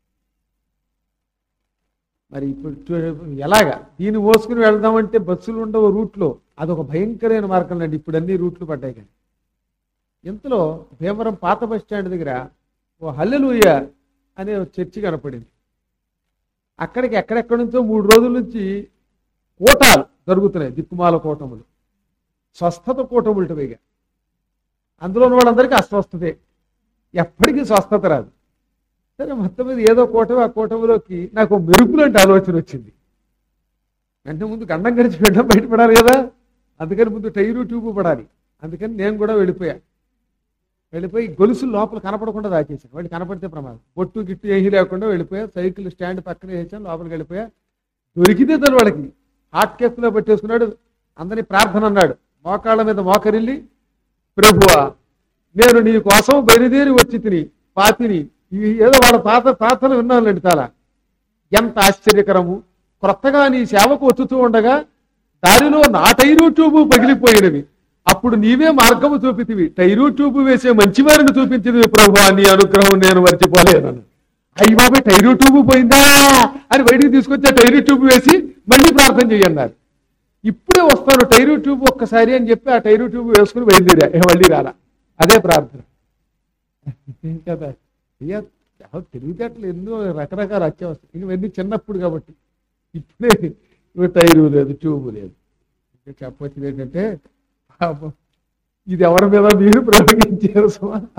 మరి ఇప్పుడు ఎలాగా దీన్ని మోసుకుని వెళ్దామంటే బస్సులు ఉండవు రూట్లో. అదొక భయంకరమైన మార్గం అండి. ఇప్పుడు అన్ని రూట్లు పడ్డాయి. కానీ ఇంతలో భీమవరం పాత బస్ స్టాండ్ దగ్గర ఓ హల్లెలూయా అనే చర్చి కనపడింది. అక్కడికి ఎక్కడెక్కడి నుంచో 3 రోజుల నుంచి కూటాలు జరుగుతున్నాయి, దిక్కుమాల కూటములు, స్వస్థత కూటములు పైగా. అందులో ఉన్న వాళ్ళందరికీ అస్వస్థతే, ఎప్పటికీ స్వస్థత రాదు. సరే, మొత్తం మీద ఏదో కూటమి, ఆ కూటమిలోకి నాకు మెరుపులు అంటే ఆలోచన వచ్చింది. వెంటనే ముందు గండం గడిచి వెళ్ళడం బయటపడాలి కదా, అందుకని ముందు టైరు ట్యూబు పడాలి. అందుకని నేను కూడా వెళ్ళిపోయి గొలుసులు లోపల కనపడకుండా దాచేసాను. వాళ్ళు కనపడితే ప్రమాదం. బొట్టు గిట్టు ఏమీ లేకుండా వెళ్ళిపోయా. సైకిల్ స్టాండ్ పక్కన వేసాను, లోపలికి వెళ్ళిపోయా. దొరికితే తను వాళ్ళకి హాట్ కేసులో పెట్టేసుకున్నాడు. అందరినీ ప్రార్థన అన్నాడు. మోకాళ్ళ మీద మోకరిల్లి, ప్రభువా నేను నీ కోసం బయలుదేరి వచ్చి తిని పాతిని ఏదో వాళ్ళ ప్రార్థన విన్నానులేండి. చాలా ఎంత ఆశ్చర్యకరము. క్రొత్తగా నీ సేవకు వచ్చుతూ ఉండగా దారిలో నా టైరు ట్యూబు పగిలిపోయినవి. అప్పుడు నీవే మార్గము చూపితివి. టైరు ట్యూబు వేసే మంచివారిని చూపించింది ప్రభువా, నీ అనుగ్రహం నేను మర్చిపోలేను. అయ్యి బాబాయ్ టైరు ట్యూబు పోయిందా అని బయటికి తీసుకొచ్చి టైరు ట్యూబ్ వేసి మళ్ళీ ప్రార్థన చెయ్యన్నారు. ఇప్పుడే వస్తాను టైరు ట్యూబ్ ఒక్కసారి అని చెప్పి ఆ టైరు ట్యూబ్ వేసుకుని బయలుదేరా. మళ్ళీ రాలా. అదే ప్రార్థన కదా. అయ్యా తెలివితేటలు ఎన్నో రకరకాల అత్యవసరం. ఇవన్నీ చిన్నప్పుడు కాబట్టి. ఇప్పుడే టైరు లేదు, ట్యూబు లేదు. చెప్పొచ్చింది ఏంటంటే పాపం ఇది ఎవరి మీద మీరు ప్రయోగించారు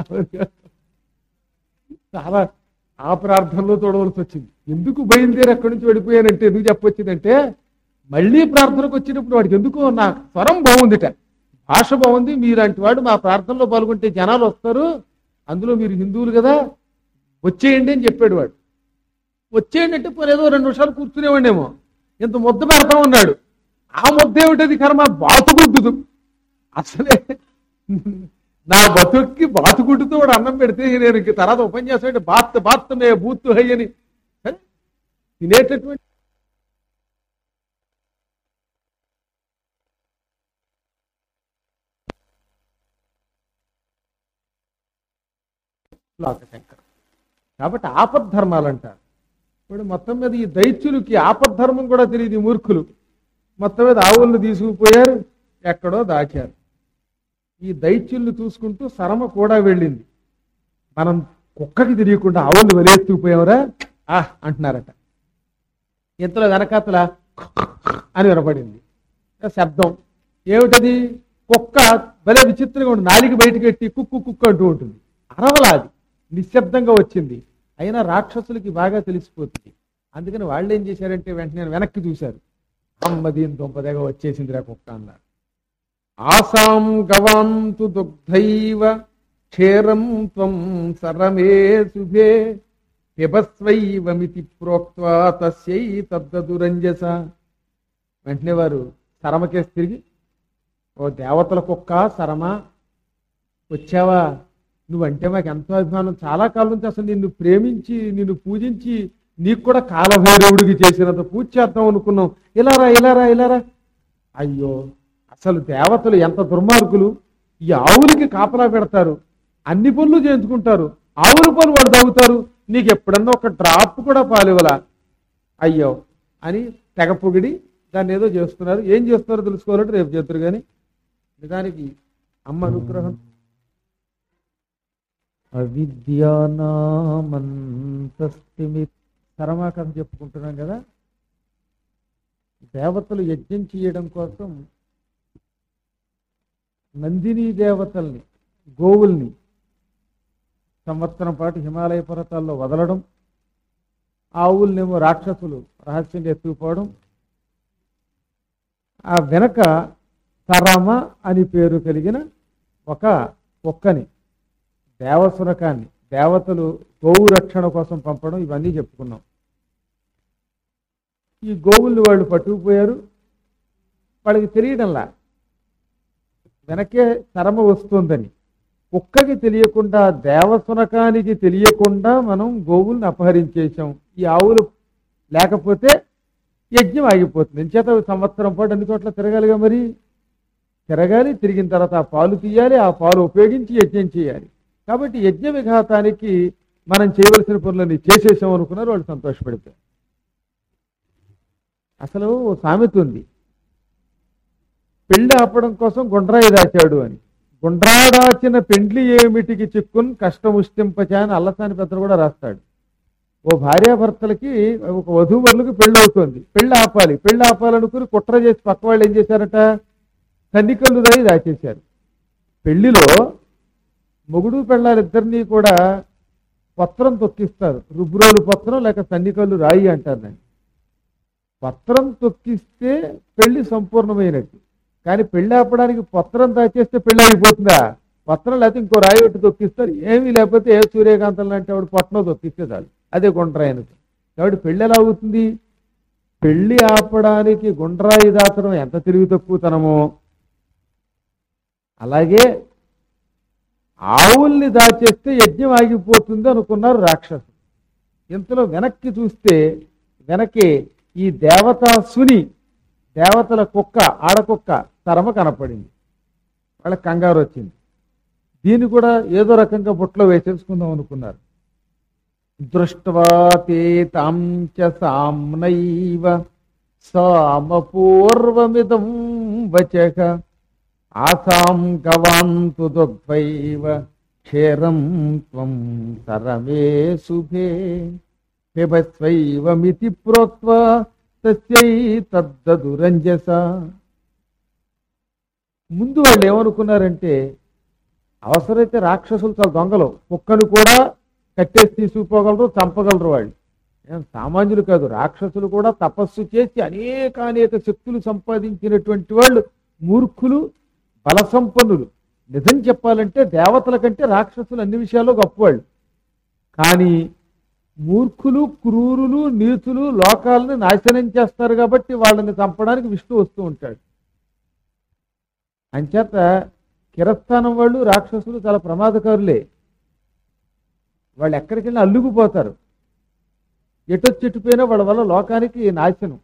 చాలా ఆ ప్రార్థనలో చూడవలసి వచ్చింది. ఎందుకు బయలుదేరి అక్కడి నుంచి వెళ్ళిపోయానంటే ఎందుకు చెప్పొచ్చిందంటే మళ్ళీ ప్రార్థనకు వచ్చినప్పుడు వాడికి ఎందుకో నా స్వరం బాగుందిట, భాష బాగుంది, మీలాంటి వాడు మా ప్రార్థనలో పాల్గొంటే జనాలు వస్తారు, అందులో మీరు హిందువులు కదా వచ్చేయండి అని చెప్పాడు. వాడు వచ్చేయండి అంటే పోనీ ఏదో 2 నిమిషాలు కూర్చునేవాడేమో, ఇంత ముద్ద పెడతా ఉన్నాడు. ఆ ముద్ద ఏమిటది కర్మ, బాతుగుడ్డు. అసలే నా బతుక్కి బాతుగుడ్డుతో వాడు అన్నం పెడితే నేను తర్వాత ఉపన్యాసం బాత్ మే బూత్ హై అని తినేటటువంటి లోకశంకరం. కాబట్టి ఆపద్ధర్మాలు అంటారు. ఇప్పుడు మొత్తం మీద ఈ దైత్యులకి ఆపద్ధర్మం కూడా తెలియదు. ఈ మూర్ఖులు మొత్తం మీద ఆవులను తీసుకుపోయారు, ఎక్కడో దాచారు. ఈ దైత్యుల్ని చూసుకుంటూ సరమ కూడా వెళ్ళింది. మనం కుక్కకి తెలియకుండా ఆవుల్ని వెలెత్తుకుపోయావరా అంటున్నారట. ఇంతలో వెనకాతల అని వినపడింది శబ్దం. ఏమిటది? కుక్క భలే విచిత్రంగా ఉంటుంది. నాలికి బయటకు ఎట్టి కుక్కు కుక్కు అంటూ ఉంటుంది. అరవలాది నిశ్శబ్దంగా వచ్చింది. అయినా రాక్షసులకి బాగా తెలిసిపోతుంది. అందుకని వాళ్ళు ఏం చేశారంటే వెంటనే వెనక్కి చూశారు. అమ్మదీన్ దుంపదగ వచ్చేసిందిరా కుక్క అన్నారు. ఆసాం గవాంతు దుగ్ధైవ క్షేరం త్వం సరమే శుభే పిబస్వైవమితి ప్రోక్త్వా తస్యై తద్దదురంజస. వెంటనే వారు సరమకేసి తిరిగి, ఓ దేవతల కుక్క సరమా వచ్చావా, నువ్వంటే మాకు ఎంతో అభిమానం, చాలా కాలం నుంచి అసలు నిన్ను ప్రేమించి నిన్ను పూజించి నీకు కూడా కాలభైరవుడికి చేసినంత పూజ చేద్దాం అనుకున్నాం, ఇలారా ఇలారా ఇలారా. అయ్యో అసలు దేవతలు ఎంత దుర్మార్గులు, ఈ ఆవులకి కాపలా పెడతారు, అన్ని పనులు చేయించుకుంటారు, ఆవుల పనులు వాడు తాగుతారు, నీకు ఎప్పుడన్నా ఒక డ్రాప్ కూడా పాలివలా అయ్యో అని తెగ పొగిడి దాన్ని ఏదో చేస్తున్నారు. ఏం చేస్తున్నారో తెలుసుకోవాలంటే రేపు చేస్తారు. కానీ నిజానికి అమ్మ అనుగ్రహం. అవిద్యానామంతస్తిమి సరమా కథ చెప్పుకుంటున్నాం కదా. దేవతలు యజ్ఞం చేయడం కోసం నందిని దేవతల్ని, గోవుల్ని సంవత్సరం పాటు హిమాలయ పర్వతాల్లో వదలడం, ఆవుల్నేమో రాక్షసులు రహస్యంగా ఎత్తుకుపోవడం, ఆ వెనక సరమ అని పేరు కలిగిన ఒక కుక్కని, దేవసురకాన్ని దేవతలు గోవు రక్షణ కోసం పంపడం, ఇవన్నీ చెప్పుకున్నాం. ఈ గోవుల్ని వాళ్ళు పట్టుకుపోయారు. వాళ్ళకి తెలియడంలా వెనకే సరమ వస్తుందని. కుక్కకి తెలియకుండా, దేవసునకానికి తెలియకుండా మనం గోవుల్ని అపహరించేసాం. ఈ ఆవులు లేకపోతే యజ్ఞం ఆగిపోతుంది. ఎంచేత సంవత్సరం పాటు అన్ని చోట్ల తిరగాలిగా, మరి తిరగాలి. తిరిగిన తర్వాత ఆ పాలు తీయాలి, ఆ పాలు ఉపయోగించి యజ్ఞం చేయాలి. కాబట్టి యజ్ఞ విఘాతానికి మనం చేయవలసిన పనులని చేసేసాం అనుకున్నారు. వాళ్ళు సంతోషపడిపోయారు. అసలు ఓ సామెత ఉంది, పెళ్లి ఆపడం కోసం గుండ్రాయి దాచాడు అని. గుండ్రాడాచిన పెండ్లి ఏమిటికి చిక్కున్ కష్టముష్టింపచా అని అల్లసాని పెద్దలు కూడా రాస్తాడు. ఓ భార్యాభర్తలకి, ఒక వధూవరులకు పెళ్లి అవుతుంది, పెళ్లి ఆపాలి. పెళ్లి ఆపాలనుకుని కుట్ర చేసి పక్క వాళ్ళు ఏం చేశారట, కన్నికల్లు దాయి దాచేశారు. పెళ్లిలో మొగుడు పెళ్ళాలిద్దరినీ కూడా పత్రం తొక్కిస్తారు. రుబ్రోలు పత్రం లేక సన్నికల్లు రాయి అంటారు దాన్ని. పత్రం తొక్కిస్తే పెళ్లి సంపూర్ణమైనట్టు. కానీ పెళ్లి ఆపడానికి పత్రం దాచేస్తే పెళ్లి అయిపోతుందా? పత్రం లేకపోతే ఇంకో రాయి ఒకటి తొక్కిస్తారు. ఏమీ లేకపోతే ఏ సూర్యకాంతం లాంటి వాడు పట్నం తొక్కిస్తే చాలు, అదే గుండ్రాయనది. కాబట్టి పెళ్లి ఎలా అవుతుంది? పెళ్లి ఆపడానికి గుండ్రాయి దాచడం ఎంత తెలివి తక్కువతనమో, అలాగే ఆవుల్ని దాచేస్తే యజ్ఞం ఆగిపోతుంది అనుకున్నారు రాక్షసులు. ఇంతలో వెనక్కి చూస్తే వెనకే ఈ దేవతాసుని, దేవతల కుక్క, ఆడకుక్క తరమ కనపడింది. వాళ్ళకి కంగారు వచ్చింది. దీన్ని కూడా ఏదో రకంగా బుట్టలో వేసేసుకుందాం అనుకున్నారు. దృష్ట్వా తే తాం చ సామ్నైవ సామపూర్వమిదం వచః ఆసాం గవాంతు దుగ్ధైవ క్షేరం త్వం సరమే శుభే పిబస్వైవమితి ప్రోక్త్వా తస్యై తద్దదురంజస. ముందు వాళ్ళు ఏమనుకున్నారంటే, అవసరమైతే రాక్షసులు చాలా దొంగలు, కుక్కను కూడా కట్టేసి తీసుకుపోగలరు, చంపగలరు. వాళ్ళు ఏం సామాన్యులు కాదు, రాక్షసులు కూడా తపస్సు చేసి అనేక శక్తులు సంపాదించినటువంటి వాళ్ళు, మూర్ఖులు, బలసంపన్నులు. నిజం చెప్పాలంటే దేవతల కంటే రాక్షసులు అన్ని విషయాల్లో గొప్పవాళ్ళు. కానీ మూర్ఖులు, క్రూరులు, నీచులు లోకాలను నాశనం చేస్తారు కాబట్టి వాళ్ళని చంపడానికి విష్ణు వస్తూ ఉంటాడు. అంచేత కిరస్థానం వాళ్ళు రాక్షసులు చాలా ప్రమాదకారులే. వాళ్ళు ఎక్కడికి వెళ్ళి అల్లుకుపోతారు. ఎటొచ్చెట్టుపోయినా వాళ్ళ వల్ల లోకానికి నాశనం.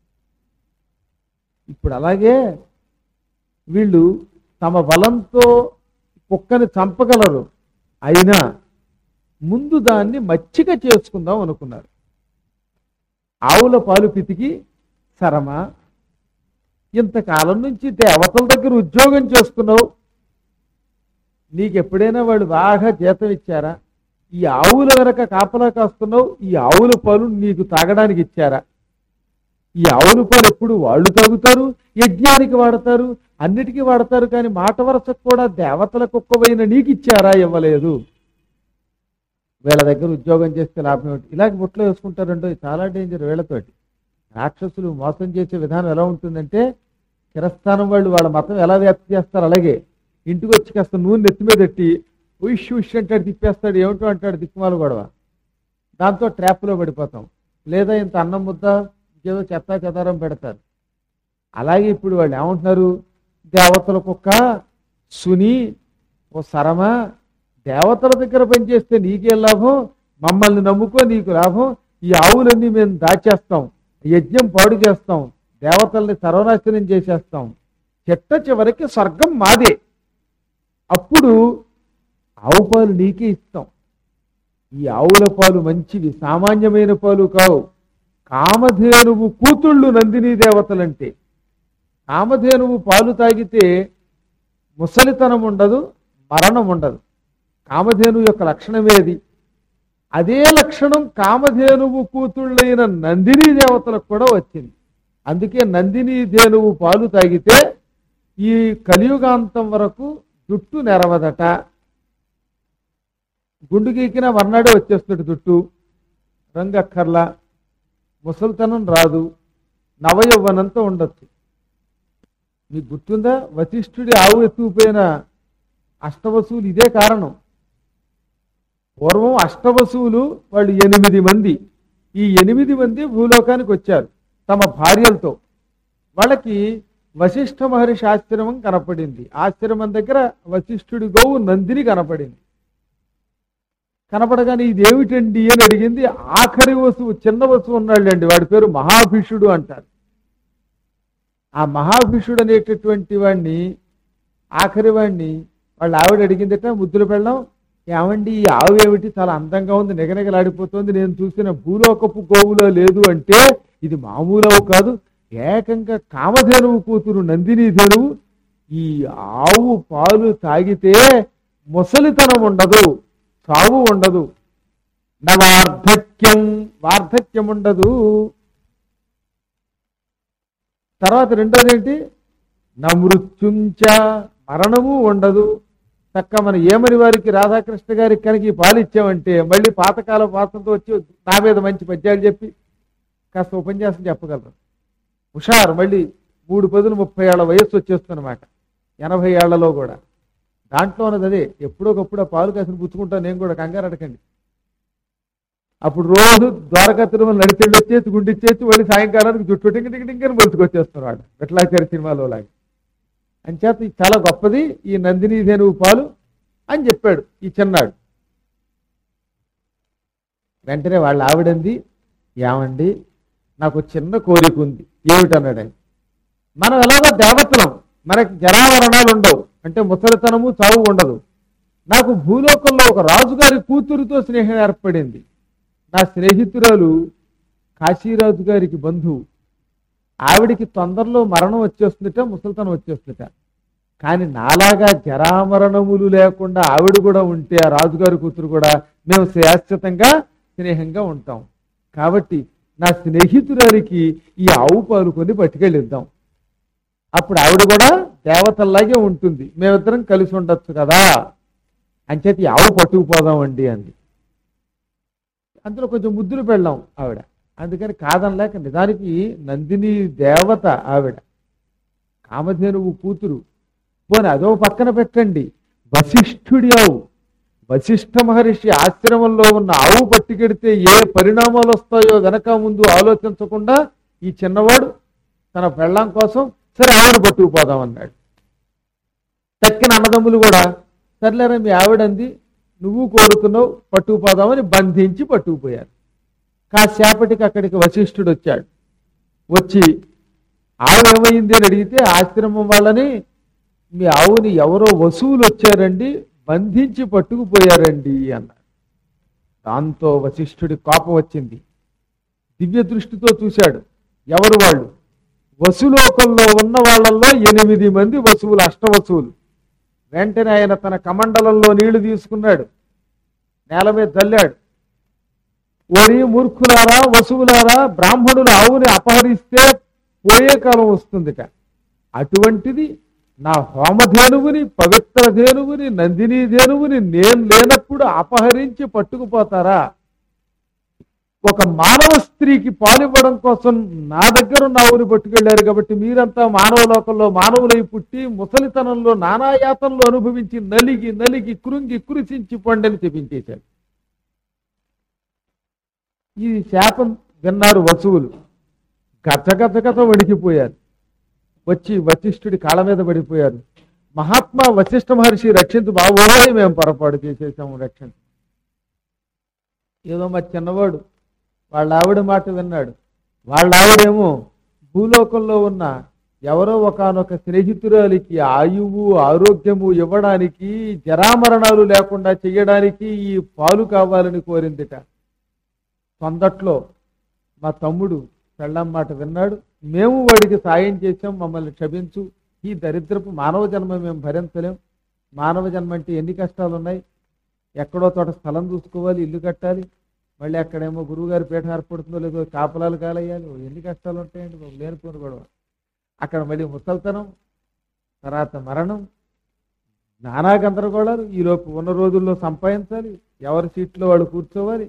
ఇప్పుడు అలాగే వీళ్ళు తమ బలంతో కుక్కని చంపగలరు, అయినా ముందు దాన్ని మచ్చిక చేసుకుందాం అనుకున్నారు. ఆవుల పాలు పితికి, సరమ ఇంతకాలం నుంచి దేవతల దగ్గర ఉద్యోగం చేస్తున్నావు, నీకు ఎప్పుడైనా వాళ్ళు బాగా జీతం ఇచ్చారా? ఈ ఆవుల వెనక కాపలా కాస్తున్నావు, ఈ ఆవుల పాలు నీకు తాగడానికి ఇచ్చారా? ఈ ఆవుల పాలు ఎప్పుడు వాళ్ళు తాగుతారు, యజ్ఞానికి వాడతారు, అన్నిటికీ వాడతారు. కానీ మాట వరసకు కూడా దేవతల కుక్కవైన నీకు ఇచ్చారా? ఇవ్వలేదు. వీళ్ళ దగ్గర ఉద్యోగం చేస్తే లాభం ఏమిటి? ఇలాగ బుట్టలో వేసుకుంటారంటో, చాలా డేంజర్ వీళ్ళతోటి. రాక్షసులు మోసం చేసే విధానం ఎలా ఉంటుందంటే, కిరస్థానం వాళ్ళు వాళ్ళ మతం ఎలా వ్యాప్తి చేస్తారు అలాగే ఇంటికి వచ్చి కాస్త నూనె నెత్తి మీద పెట్టి ఉష్ ఉష్ అంటాడు, తిప్పేస్తాడు, ఏమిటో అంటాడు, దిక్కుమాలు గొడవ. దాంతో ట్రాప్లో పడిపోతాం. లేదా ఇంత అన్నం ముద్ద ఏదో చెత్తా చెదారం పెడతారు. అలాగే ఇప్పుడు వాళ్ళు ఏమంటున్నారు, దేవతల కుక్క, సుని, ఓ సరమ, దేవతల దగ్గర పనిచేస్తే నీకేం లాభం, మమ్మల్ని నమ్ముకో నీకు లాభం, ఈ ఆవులన్నీ మేము దాచేస్తాం, యజ్ఞం పాడు చేస్తాం, దేవతల్ని సర్వనాశనం చేసేస్తాం, చెట్ట చివరికి స్వర్గం మాదే, అప్పుడు ఆవు పాలు నీకే ఇస్తాం. ఈ ఆవుల పాలు మంచివి, సామాన్యమైన పాలు కావు. కామధేనువు కూతుళ్ళు నందినీ దేవతలంటే. కామధేనువు పాలు తాగితే ముసలితనం ఉండదు, మరణం ఉండదు. కామధేనువు యొక్క లక్షణమేది. అదే లక్షణం కామధేనువు కూతుళ్ళైన నందినీ దేవతలకు కూడా వచ్చింది. అందుకే నందినీ ధేనువు పాలు తాగితే ఈ కలియుగాంతం వరకు జుట్టు నెరవదట. గుండు గీకిన వర్ణాడే వచ్చేస్తాడు జుట్టు, రంగు అక్కర్లా, ముసలితనం రాదు, నవయౌవనంతో ఉండొచ్చు. మీకు గుర్తుందా, వశిష్ఠుడి ఆవు ఎత్తుకుపోయిన అష్టవసువులు ఇదే కారణం. పూర్వం అష్టవసువులు వాళ్ళు 8 మంది. ఈ 8 మంది భూలోకానికి వచ్చారు తమ భార్యలతో. వాళ్ళకి వశిష్ఠ మహర్షి ఆశ్రమం కనపడింది. ఆశ్రమం దగ్గర వశిష్ఠుడి గోవు నందిని కనపడింది. కనపడగానే ఇదేమిటండి అని అడిగింది. ఆఖరి వసువు, చిన్న వసువు ఉన్నాళ్ళండి, వాడి పేరు మహాభిషుడు అంటారు. ఆ మహాభిషుడు అనేటటువంటి వాడిని, ఆఖరి వాడిని వాళ్ళ ఆవిడ అడిగిందట, ముద్దులు పెళ్ళం, ఏమండి ఈ ఆవు ఏమిటి చాలా అందంగా ఉంది, నిగనిగలాడిపోతుంది, నేను చూసిన భూలోకపు గోవులో లేదు అంటే, ఇది మామూలు ఆవు కాదు, ఏకంగా కామధేనువు కూతురు నందినీ ధేనువు. ఈ ఆవు పాలు తాగితే ముసలితనం ఉండదు, సావు ఉండదు, వార్ధక్యం ఉండదు. తర్వాత రెండోది ఏంటి, నమృత్యుంచ, మరణము ఉండదు. చక్క మన ఏమని వారికి రాధాకృష్ణ గారికి కనుక ఈ పాలు ఇచ్చామంటే మళ్ళీ పాతకాల పాత్రతో వచ్చి నా మీద మంచి పద్యాలు చెప్పి కాస్త ఉపన్యాసం చెప్పగలరు. హుషారు, మళ్ళీ 3 పదులు 30 ఏళ్ల వయస్సు వచ్చేస్తుందన్నమాట, 80 ఏళ్లలో కూడా. దాంట్లో ఉన్నది అదే, ఎప్పుడోకప్పుడు ఆ పాలు కాసిన పుచ్చుకుంటాను నేను కూడా, కంగారు అడకండి. అప్పుడు రోజు ద్వారకా తిరుమల నడిచెళ్ళి వచ్చేసి గుండిచ్చేసి మళ్ళీ సాయంకాలానికి జుట్టు టింక టింక టింకని బొలుచుకొచ్చేస్తున్నాడు విఠలాచార్య సినిమాలో లాగా. అంచేత ఇది చాలా గొప్పది ఈ నందిని ధేనువు పాలు అని చెప్పాడు ఈ చిన్నాడు. వెంటనే వాళ్ళ ఆవిడంది, ఏమండి నాకు చిన్న కోరిక ఉంది. ఏమిటన్నాడు ఆయన. మనం ఎలాగో దేవతలం, మనకి జరామరణాలు ఉండవు, అంటే ముసలితనము చావు ఉండదు. నాకు భూలోకంలో ఒక రాజుగారి కూతురుతో స్నేహం ఏర్పడింది. నా స్నేహితురాలు కాశీరాజు గారికి బంధువు. ఆవిడికి తొందరలో మరణం వచ్చేస్తుందట, ముసలితనం వచ్చేస్తుందట. కానీ నాలాగా జరామరణములు లేకుండా ఆవిడ కూడా ఉంటే, ఆ రాజుగారి కూతురు కూడా, మేము శాశ్వతంగా స్నేహంగా ఉంటాం. కాబట్టి నా స్నేహితురాలికి ఈ ఆవు పాలు కొని పట్టుకెళ్ళిద్దాం. అప్పుడు ఆవిడ కూడా దేవతల్లాగే ఉంటుంది, మేమిద్దరం కలిసి ఉండొచ్చు కదా. అంచేత ఈ ఆవు పట్టుకుపోదామండి అంది. అందులో కొంచెం ముద్దులు పెళ్ళాం ఆవిడ, అందుకని కాదనలేక నిజానికి నందిని దేవత ఆవిడ, కామధేనువు కూతురు. పోనీ అదో పక్కన పెట్టండి, వశిష్ఠుడి ఆవు. వశిష్ఠ మహర్షి ఆశ్రమంలో ఉన్న ఆవు పట్టుకెడితే ఏ పరిణామాలు వస్తాయో వెనక ముందు ఆలోచించకుండా ఈ చిన్నవాడు తన పెళ్ళాం కోసం సరే ఆవును పట్టుకుపోదామన్నాడు. తక్కిన అన్నదమ్ములు కూడా సర్లేరా మీ ఆవిడంది, నువ్వు కోరుతున్నావు పట్టుకుపోదామని బంధించి పట్టుకుపోయారు. కాసేపటికి అక్కడికి వశిష్ఠుడు వచ్చాడు. వచ్చి ఆవు ఏమైంది అని అడిగితే, ఆశ్రమం వాళ్ళని మీ ఆవుని ఎవరో వసువులు వచ్చారండి, బంధించి పట్టుకుపోయారండి అన్నాడు. దాంతో వశిష్ఠుడి కోపం వచ్చింది. దివ్య దృష్టితో చూశాడు, ఎవరు వాళ్ళు? వసులోకంలో ఉన్న వాళ్ళల్లో 8 మంది వసువులు, అష్టవసువులు. వెంటనే ఆయన తన కమండలంలో నీళ్లు తీసుకున్నాడు, నేల మీద చల్లాడు. ఓరి మూర్ఖులారా, వసువులారా, బ్రాహ్మణులు ఆవుని అపహరిస్తే పోయే కాలం వస్తుందిట. అటువంటిది నా హోమధేనువుని, పవిత్ర ధేనువుని, నందిని ధేనువుని నేను లేనప్పుడు అపహరించి పట్టుకుపోతారా? ఒక మానవ స్త్రీకి పాలివ్వడం కోసం నా దగ్గర ఉన్న ఆవుని పట్టుకెళ్లారు కాబట్టి మీరంతా మానవ లోకంలో మానవులై పుట్టి ముసలితనంలో నానాయాతంలో అనుభవించి నలిగి నలిగి కృంగి కృషించి పండని చెప్పించేశాడు. ఈ శాపం విన్నారు వసువులు, గజగజగజ వణికిపోయారు. వచ్చి వశిష్ఠుడి కాళ్ళ మీద పడిపోయారు. మహాత్మా వశిష్ఠ మహర్షి రక్షించు బాబోయ్, మేము పొరపాటు చేసేసాము, రక్షించు. ఏదో మా చిన్నవాడు వాళ్ళ ఆవిడ మాట విన్నాడు. వాళ్ళ ఆవిడేమో భూలోకంలో ఉన్న ఎవరో ఒకానొక స్నేహితురాలికి ఆయువు ఆరోగ్యము ఇవ్వడానికి, జరామరణాలు లేకుండా చెయ్యడానికి ఈ పాలు కావాలని కోరిందిట. తొందట్లో మా తమ్ముడు పెళ్ళాం మాట విన్నాడు, మేము వాడికి సాయం చేశాం, మమ్మల్ని క్షమించు. ఈ దరిద్రపు మానవ జన్మ మేము భరించలేం. మానవ జన్మ అంటే ఎన్ని కష్టాలు ఉన్నాయి. ఎక్కడో తోట స్థలం చూసుకోవాలి, ఇల్లు కట్టాలి, మళ్ళీ అక్కడేమో గురువుగారి పీఠ ఏర్పడుతుందో లేదో కాపలాలు కాలయ్యాలి, ఎన్ని కష్టాలు ఉంటాయండి బాబు, లేనిపోను గొడవ. అక్కడ మళ్ళీ ముసల్తనం, తర్వాత మరణం, నానా గందరగోళాలు. ఈలోపు ఉన్న రోజుల్లో సంపాదించాలి, ఎవరి సీట్లో వాడు కూర్చోవాలి,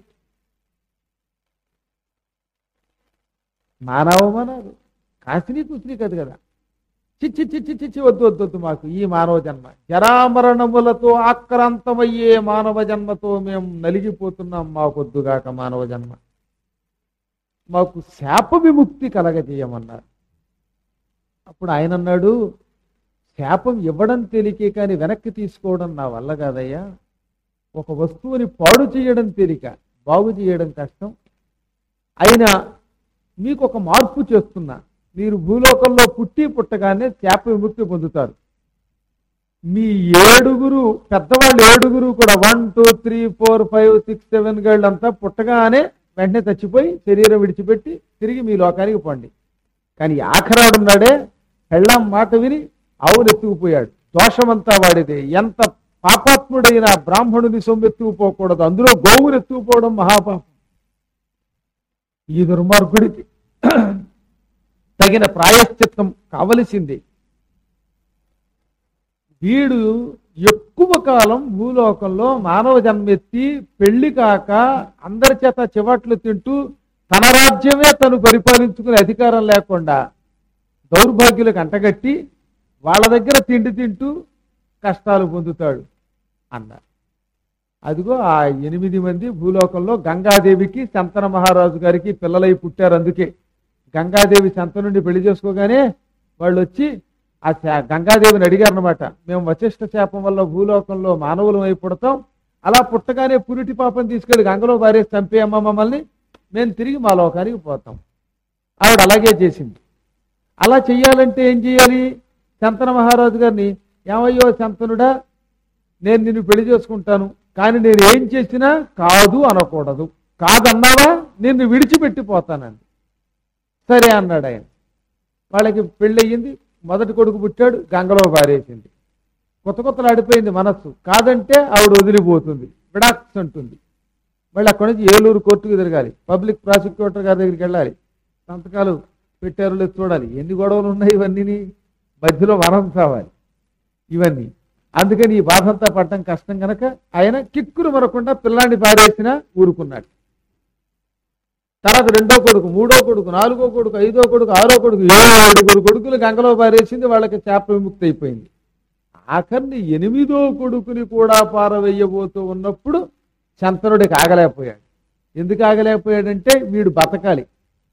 మానవమానాలు. కాసిని కూసిని కాదు కదా. చిచ్చి చిచ్చి చిచ్చి వద్దు వద్దు వద్దు, మాకు ఈ మానవ జన్మ జరామరణములతో ఆక్రాంతమయ్యే మానవ జన్మతో మేము నలిగిపోతున్నాం, మాకొద్దుగాక మానవ జన్మ, మాకు శాప విముక్తి కలగజేయమన్నారు. అప్పుడు ఆయన అన్నాడు, శాపం ఇవ్వడం తేలికే కానీ వెనక్కి తీసుకోవడం నా వల్ల కాదయ్యా. ఒక వస్తువుని పాడు చేయడం తేలిక, బాగు చేయడం కష్టం. అయినా మీకు ఒక మార్పు చేస్తున్నా, మీరు భూలోకంలో పుట్టి పుట్టగానే శాప విముక్తి పొందుతారు. మీ 7 పెద్దవాళ్ళు 7 కూడా 1 2 3 4 5 6 7 గళ్ళంతా పుట్టగానే వెంటనే చచ్చిపోయి శరీరం విడిచిపెట్టి తిరిగి మీ లోకానికి పండి. కానీ ఆఖరాడున్నాడే పెళ్ళాం మాట విని ఆవును ఎత్తుకుపోయాడు. దోషమంతా వాడిదే. ఎంత పాపాత్ముడైన బ్రాహ్మణుని సొమ్మెత్తుకుపోకూడదు, అందులో గోవును ఎత్తుకుపోవడం మహాపాపం. ఈ దుర్మార్గుడికి తగిన ప్రాయశ్చిత్తం కావలసింది. వీడు ఎక్కువ కాలం భూలోకంలో మానవ జన్మెత్తి పెళ్లి కాక అందరి చేత చివాట్లు తింటూ తన రాజ్యమే తను పరిపాలించుకునే అధికారం లేకుండా దౌర్భాగ్యులకు అంటగట్టి వాళ్ళ దగ్గర తిండి తింటూ కష్టాలు పొందుతాడు అన్నారు. అదిగో ఆ 8 మంది భూలోకంలో గంగాదేవికి శంతన మహారాజు గారికి పిల్లలై పుట్టారు. అందుకే గంగాదేవి శంత నుండి పెళ్లి చేసుకోగానే వాళ్ళు వచ్చి ఆ గంగాదేవిని అడిగారు అనమాట, మేము వశిష్ఠ శాపం వల్ల భూలోకంలో మానవులం అయి పుడతాం, అలా పుట్టగానే పురిటి పాపం తీసుకెళ్లి గంగలో భార్య చంపేయమ్మ మమ్మల్ని, మేము తిరిగి మా లోకానికి పోతాం. ఆవిడ అలాగే చేసింది. అలా చెయ్యాలంటే ఏం చెయ్యాలి? శంతన మహారాజు గారిని, ఏమయ్యో శంతనుడా, నేను నిన్ను పెళ్లి చేసుకుంటాను, కానీ నేను ఏం చేసినా కాదు అనకూడదు, కాదన్నావా నిన్ను విడిచిపెట్టిపోతానండి. సరే అన్నాడు ఆయన. వాళ్ళకి పెళ్ళయింది, మొదటి కొడుకు పుట్టాడు, గంగలో పారేసింది. కొత్తలు ఆడిపోయింది మనస్సు, కాదంటే ఆవిడ వదిలిపోతుంది, విడాక్స్ అంటుంది. మళ్ళీ అక్కడి నుంచి ఏలూరు కోర్టుకు తిరగాలి, పబ్లిక్ ప్రాసిక్యూటర్ గారి దగ్గరికి వెళ్ళాలి, సంతకాలు పెట్టారు లేదు చూడాలి, ఎన్ని గొడవలు ఉన్నాయి ఇవన్నీ, మధ్యలో వరం కావాలి ఇవన్నీ. అందుకని ఈ బాధంతా పడటం కష్టం కనుక ఆయన కిక్కురు మరకుండా పిల్లాన్ని పారేసినా ఊరుకున్నాడు. తర్వాత 2వ కొడుకు, 3వ కొడుకు, 4వ కొడుకు, 5వ కొడుకు, 6వ కొడుకు, 7 కొడుకులు గంగలో పారేసింది. వాళ్ళకి శాప విముక్తి అయిపోయింది. ఆఖరిని 8వ కొడుకుని కూడా పారవేయబోతూ ఉన్నప్పుడు శంతనుడికి ఆగలేకపోయాడు. ఎందుకు ఆగలేకపోయాడంటే వీడు బతకాలి.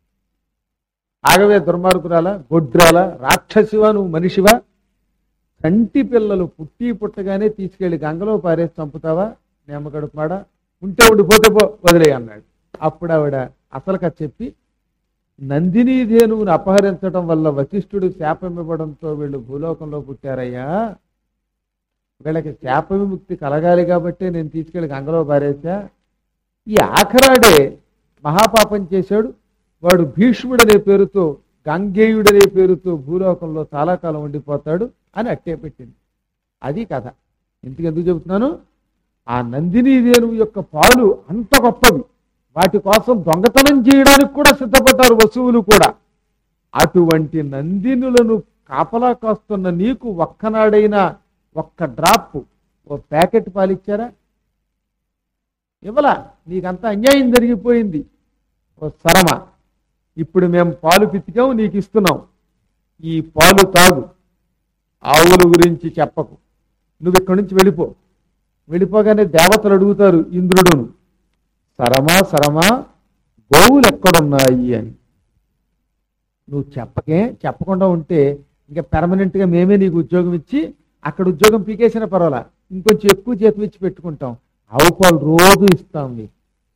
ఆగవే దుర్మార్గురాలా, గొడ్రాలా, రాక్షసివా, నువ్వు మనిషివా, కంటి పిల్లలు పుట్టి పుట్టగానే తీసుకెళ్లి గంగలో పారేసి చంపుతావా, నేమగడుపుమాడా, ఉంటే ఉండిపోతే పో, వదిలే అన్నాడు. అప్పుడు ఆవిడ అసలు కథ చెప్పి, నందినీ ధేనువుని అపహరించడం వల్ల వశిష్ఠుడు శాపం ఇవ్వడంతో వీళ్ళు భూలోకంలో పుట్టారయ్యా, వీళ్ళకి శాప విముక్తి కలగాలి కాబట్టి నేను తీసుకెళ్లి గంగలో పారేసా. ఈ ఆఖరాడే మహాపాపం చేశాడు, వాడు భీష్ముడనే పేరుతో, గంగేయుడనే పేరుతో భూలోకంలో చాలా కాలం ఉండిపోతాడు అని అట్టే పెట్టింది. అది కథ. ఎందుకు చెబుతున్నాను, ఆ నందినీ ధేనువు యొక్క పాలు అంత గొప్పవి, వాటి కోసం దొంగతనం చేయడానికి కూడా సిద్ధపడ్డారు వసువులు కూడా. అటువంటి నందినులను కాపలా కాస్తున్న నీకు ఒక్కనాడైనా ఒక్క డ్రాప్, ఓ ప్యాకెట్ పాలు ఇచ్చారా? ఇవ్వలా. నీకంతా అన్యాయం జరిగిపోయింది. ఓ సరమ, ఇప్పుడు మేము పాలు పితికాం, నీకు ఇస్తున్నాం, ఈ పాలు తాగు, ఆవుల గురించి చెప్పకు, నువ్వు ఇక్కడి నుంచి వెళ్ళిపో. వెళ్ళిపోగానే దేవతలు అడుగుతారు ఇంద్రుడును, సరమా గోవులు ఎక్కడున్నాయి అని. నువ్వు చెప్పకుండా ఉంటే ఇంకా పెర్మనెంట్గా మేమే నీకు ఉద్యోగం ఇచ్చి అక్కడ ఉద్యోగం పీకేసిన పర్వాలా, ఇంకొంచెం ఎక్కువ జీతం ఇచ్చి పెట్టుకుంటాం, ఆవు పాలు రోజు ఇస్తాం నీకు.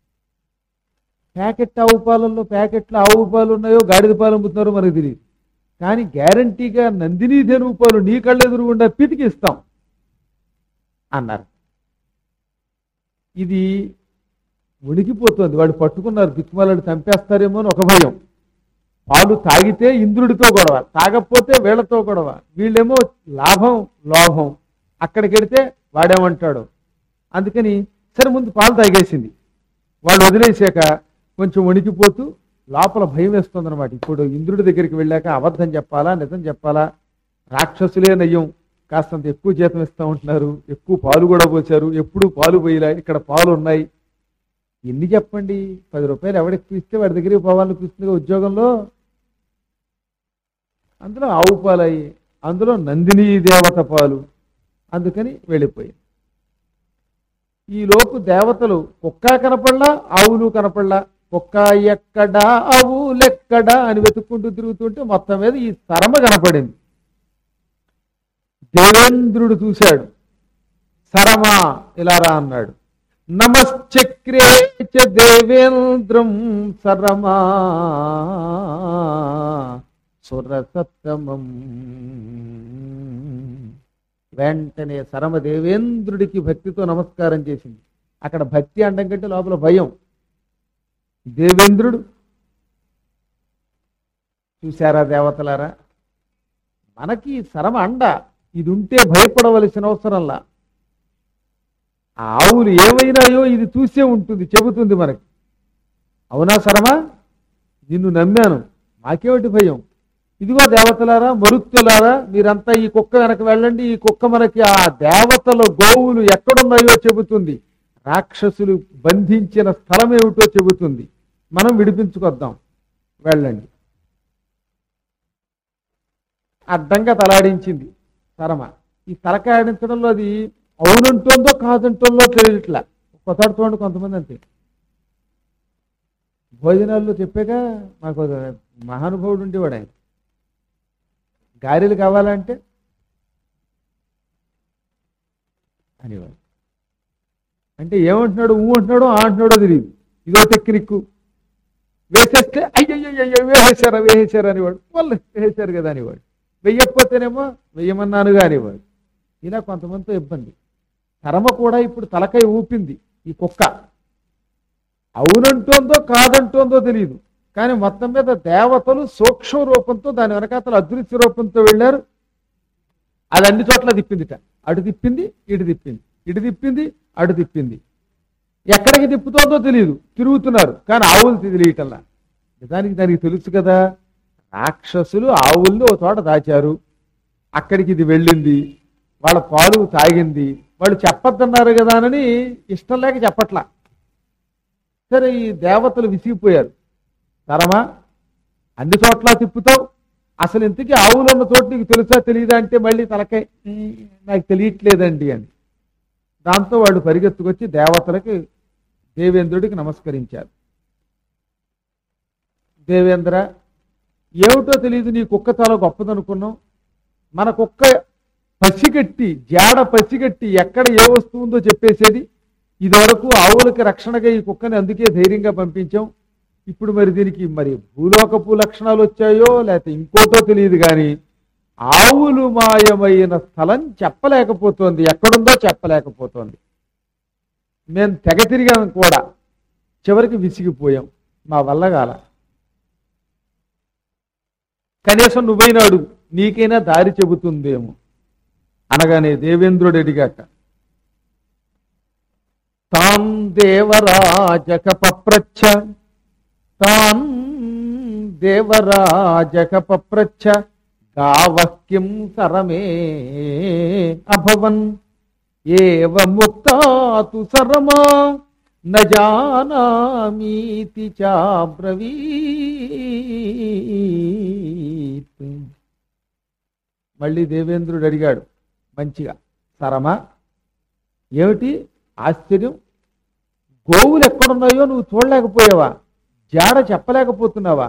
ప్యాకెట్ ఆవు పాలల్లో ప్యాకెట్లో ఆవు పాలు ఉన్నాయో గాడిద పాలు అమ్ముతున్నారో మనకు తెలియదు, కానీ గ్యారంటీగా నందినీ ధేనువు పాలు నీ కళ్ళు ఎదురుగుండా పితికిస్తాం అన్నారు. ఇది ఉడికిపోతుంది. వాడు పట్టుకున్నారు, దిక్కుమాలాడు చంపేస్తారేమో అని ఒక భయం. పాలు తాగితే ఇంద్రుడితో గొడవ, తాగకపోతే వీళ్లతో గొడవ, వీళ్ళేమో లాభం లోభం, అక్కడికి వెడితే వాడేమంటాడు. అందుకని సరే ముందు పాలు తాగేసింది. వాళ్ళు వదిలేసాక కొంచెం వణికిపోతూ లోపల భయం వేస్తుంది అనమాట. ఇప్పుడు ఇంద్రుడి దగ్గరికి వెళ్ళాక అబద్ధం చెప్పాలా నిజం చెప్పాలా, రాక్షసులే నయ్యం, కాస్తంత ఎక్కువ జీతం ఇస్తూ ఉంటున్నారు, ఎక్కువ పాలు కూడా పోసారు, ఎప్పుడు పాలు పోయిలా, ఇక్కడ పాలు ఉన్నాయి, ఎన్ని చెప్పండి, 10 రూపాయలు ఎవడెక్కువ ఇస్తే వాడి దగ్గరికి పోవాలనిపిస్తుంది ఉద్యోగంలో. అందులో ఆవు పాలు అయ్యి, అందులో నందినీ దేవత పాలు, అందుకని వెళ్ళిపోయింది. ఈలోపు దేవతలు కుక్క కనపడలా, ఆవులు కనపడలా, కుక్క ఎక్కడా ఆవులెక్కడా అని వెతుక్కుంటూ తిరుగుతుంటే మొత్తం మీద ఈ సరమ కనపడింది. దేవేంద్రుడు చూశాడు, సరమా ఇలారా అన్నాడు. నమశ్చక్రే చ దేవేంద్రం సరమా సురసత్తమం. వెంటనే సరమ దేవేంద్రుడికి భక్తితో నమస్కారం చేసింది. అక్కడ భక్తి అండం కంటే లోపల భయం. దేవేంద్రుడు చూశారా దేవతలారా, మనకి సరమ అండ, ఇది ఉంటే భయపడవలసిన అవసరంలా. ఆ ఆవులు ఏమైనాయో ఇది చూసే ఉంటుంది, చెబుతుంది మనకి. అవునా సరమా, నిన్ను నమ్మాను, మాకేమిటి భయం. ఇదిగో దేవతలారా, మరుత్తులారా, మీరంతా ఈ కుక్క వెనక వెళ్ళండి, ఈ కుక్క మనకి ఆ దేవతల గోవులు ఎక్కడున్నాయో చెబుతుంది, రాక్షసులు బంధించిన స్థలం ఏమిటో చెబుతుంది, మనం విడిపించుకొద్దాం, వెళ్ళండి. అడ్డంగా తలాడించింది సరమ. ఈ తలకాడించడంలో అది అవునంటోందో కాదంటోందో తెలియట్లా, కొత్తాడుతోండి కొంతమంది అంతే. భోజనాల్లో చెప్పాక మాకు ఒక మహానుభావుడు ఉండేవాడు, ఆయన గారెలు కావాలంటే అనేవాడు. అంటే ఏమంటున్నాడు, ఊ అంటున్నాడో ఆ అంటున్నాడో తెలియదు. ఇదో టెక్నిక్. వేసేస్తే అయ్యయ్యో వేసేశారా అనేవాడు. వాళ్ళు వేసేశారు కదా అనేవాడు. వెయ్యకపోతేనేమో వెయ్యమన్నానుగా అనేవాడు. ఇలా కొంతమందితో ఇబ్బంది. కర్మ కూడా ఇప్పుడు తలకాయ ఊపింది. ఈ కుక్క అవునంటోందో కాదంటోందో తెలియదు, కానీ మొత్తం మీద దేవతలు సూక్ష్మ రూపంతో దాని వెనకాతలు అదృశ్య రూపంతో వెళ్ళారు. అది అన్ని చోట్ల తిప్పిందిట. అటు తిప్పింది, ఇటు తిప్పింది, ఇటు తిప్పింది, అటు తిప్పింది. ఎక్కడికి తిప్పుతోందో తెలియదు, తిరుగుతున్నారు. కానీ ఆవులు తెలియటల్లా. దానికి తెలుసు కదా, రాక్షసులు ఆవుల్ని ఓ చోట దాచారు, అక్కడికి ఇది వెళ్ళింది, వాళ్ళ పాలు తాగింది. వాళ్ళు చెప్పద్దన్నారు కదా అని ఇష్టం లేక చెప్పట్లా. సరే, ఈ దేవతలు విసిగిపోయారు. తరమా అన్ని చోట్ల తిప్పుతావు, అసలు ఇంతకీ ఆవులు ఉన్న చోటు నీకు తెలుసా తెలియదా అంటే మళ్ళీ తలకాయ నాకు తెలియట్లేదండి అని. దాంతో వాళ్ళు పరిగెత్తుకొచ్చి దేవతలకి దేవేంద్రుడికి నమస్కరించారు. దేవేంద్ర, ఏమిటో తెలియదు, నీ కుక్క చాలా గొప్పదనుకున్నాం. మన కుక్క పసిగట్టి, జాడ పసిగట్టి ఎక్కడ ఏ వస్తువు ఉందో చెప్పేసేది. ఇదివరకు ఆవులకి రక్షణగా ఈ కుక్కని అందుకే ధైర్యంగా పంపించాం. ఇప్పుడు మరి దీనికి మరి భూలోకపు లక్షణాలు వచ్చాయో లేకపోతే ఇంకోటో తెలియదు, కానీ ఆవులు మాయమైన స్థలం చెప్పలేకపోతోంది, ఎక్కడుందో చెప్పలేకపోతోంది. మేము తెగ తిరిగాం కూడా, చివరికి విసిగిపోయాం, మా వల్ల కాల. కనీసం నువ్వైనాడు, నీకైనా దారి చెబుతుందేమో అనగానే దేవేంద్రుడు అడిగాక, తాన్ దేవరాజక పప్రచ్ఛ గావఃకిం సరమే అభవన్ ఏవ ముక్తాతు సరమా న జానామీతి చాబ్రవీత్. మళ్ళీ దేవేంద్రుడు అడిగాడు మంచిగా, సరమా ఏమిటి ఆశ్చర్యం, గోవులు ఎక్కడున్నాయో నువ్వు చూడలేకపోయావా, జాడ చెప్పలేకపోతున్నావా,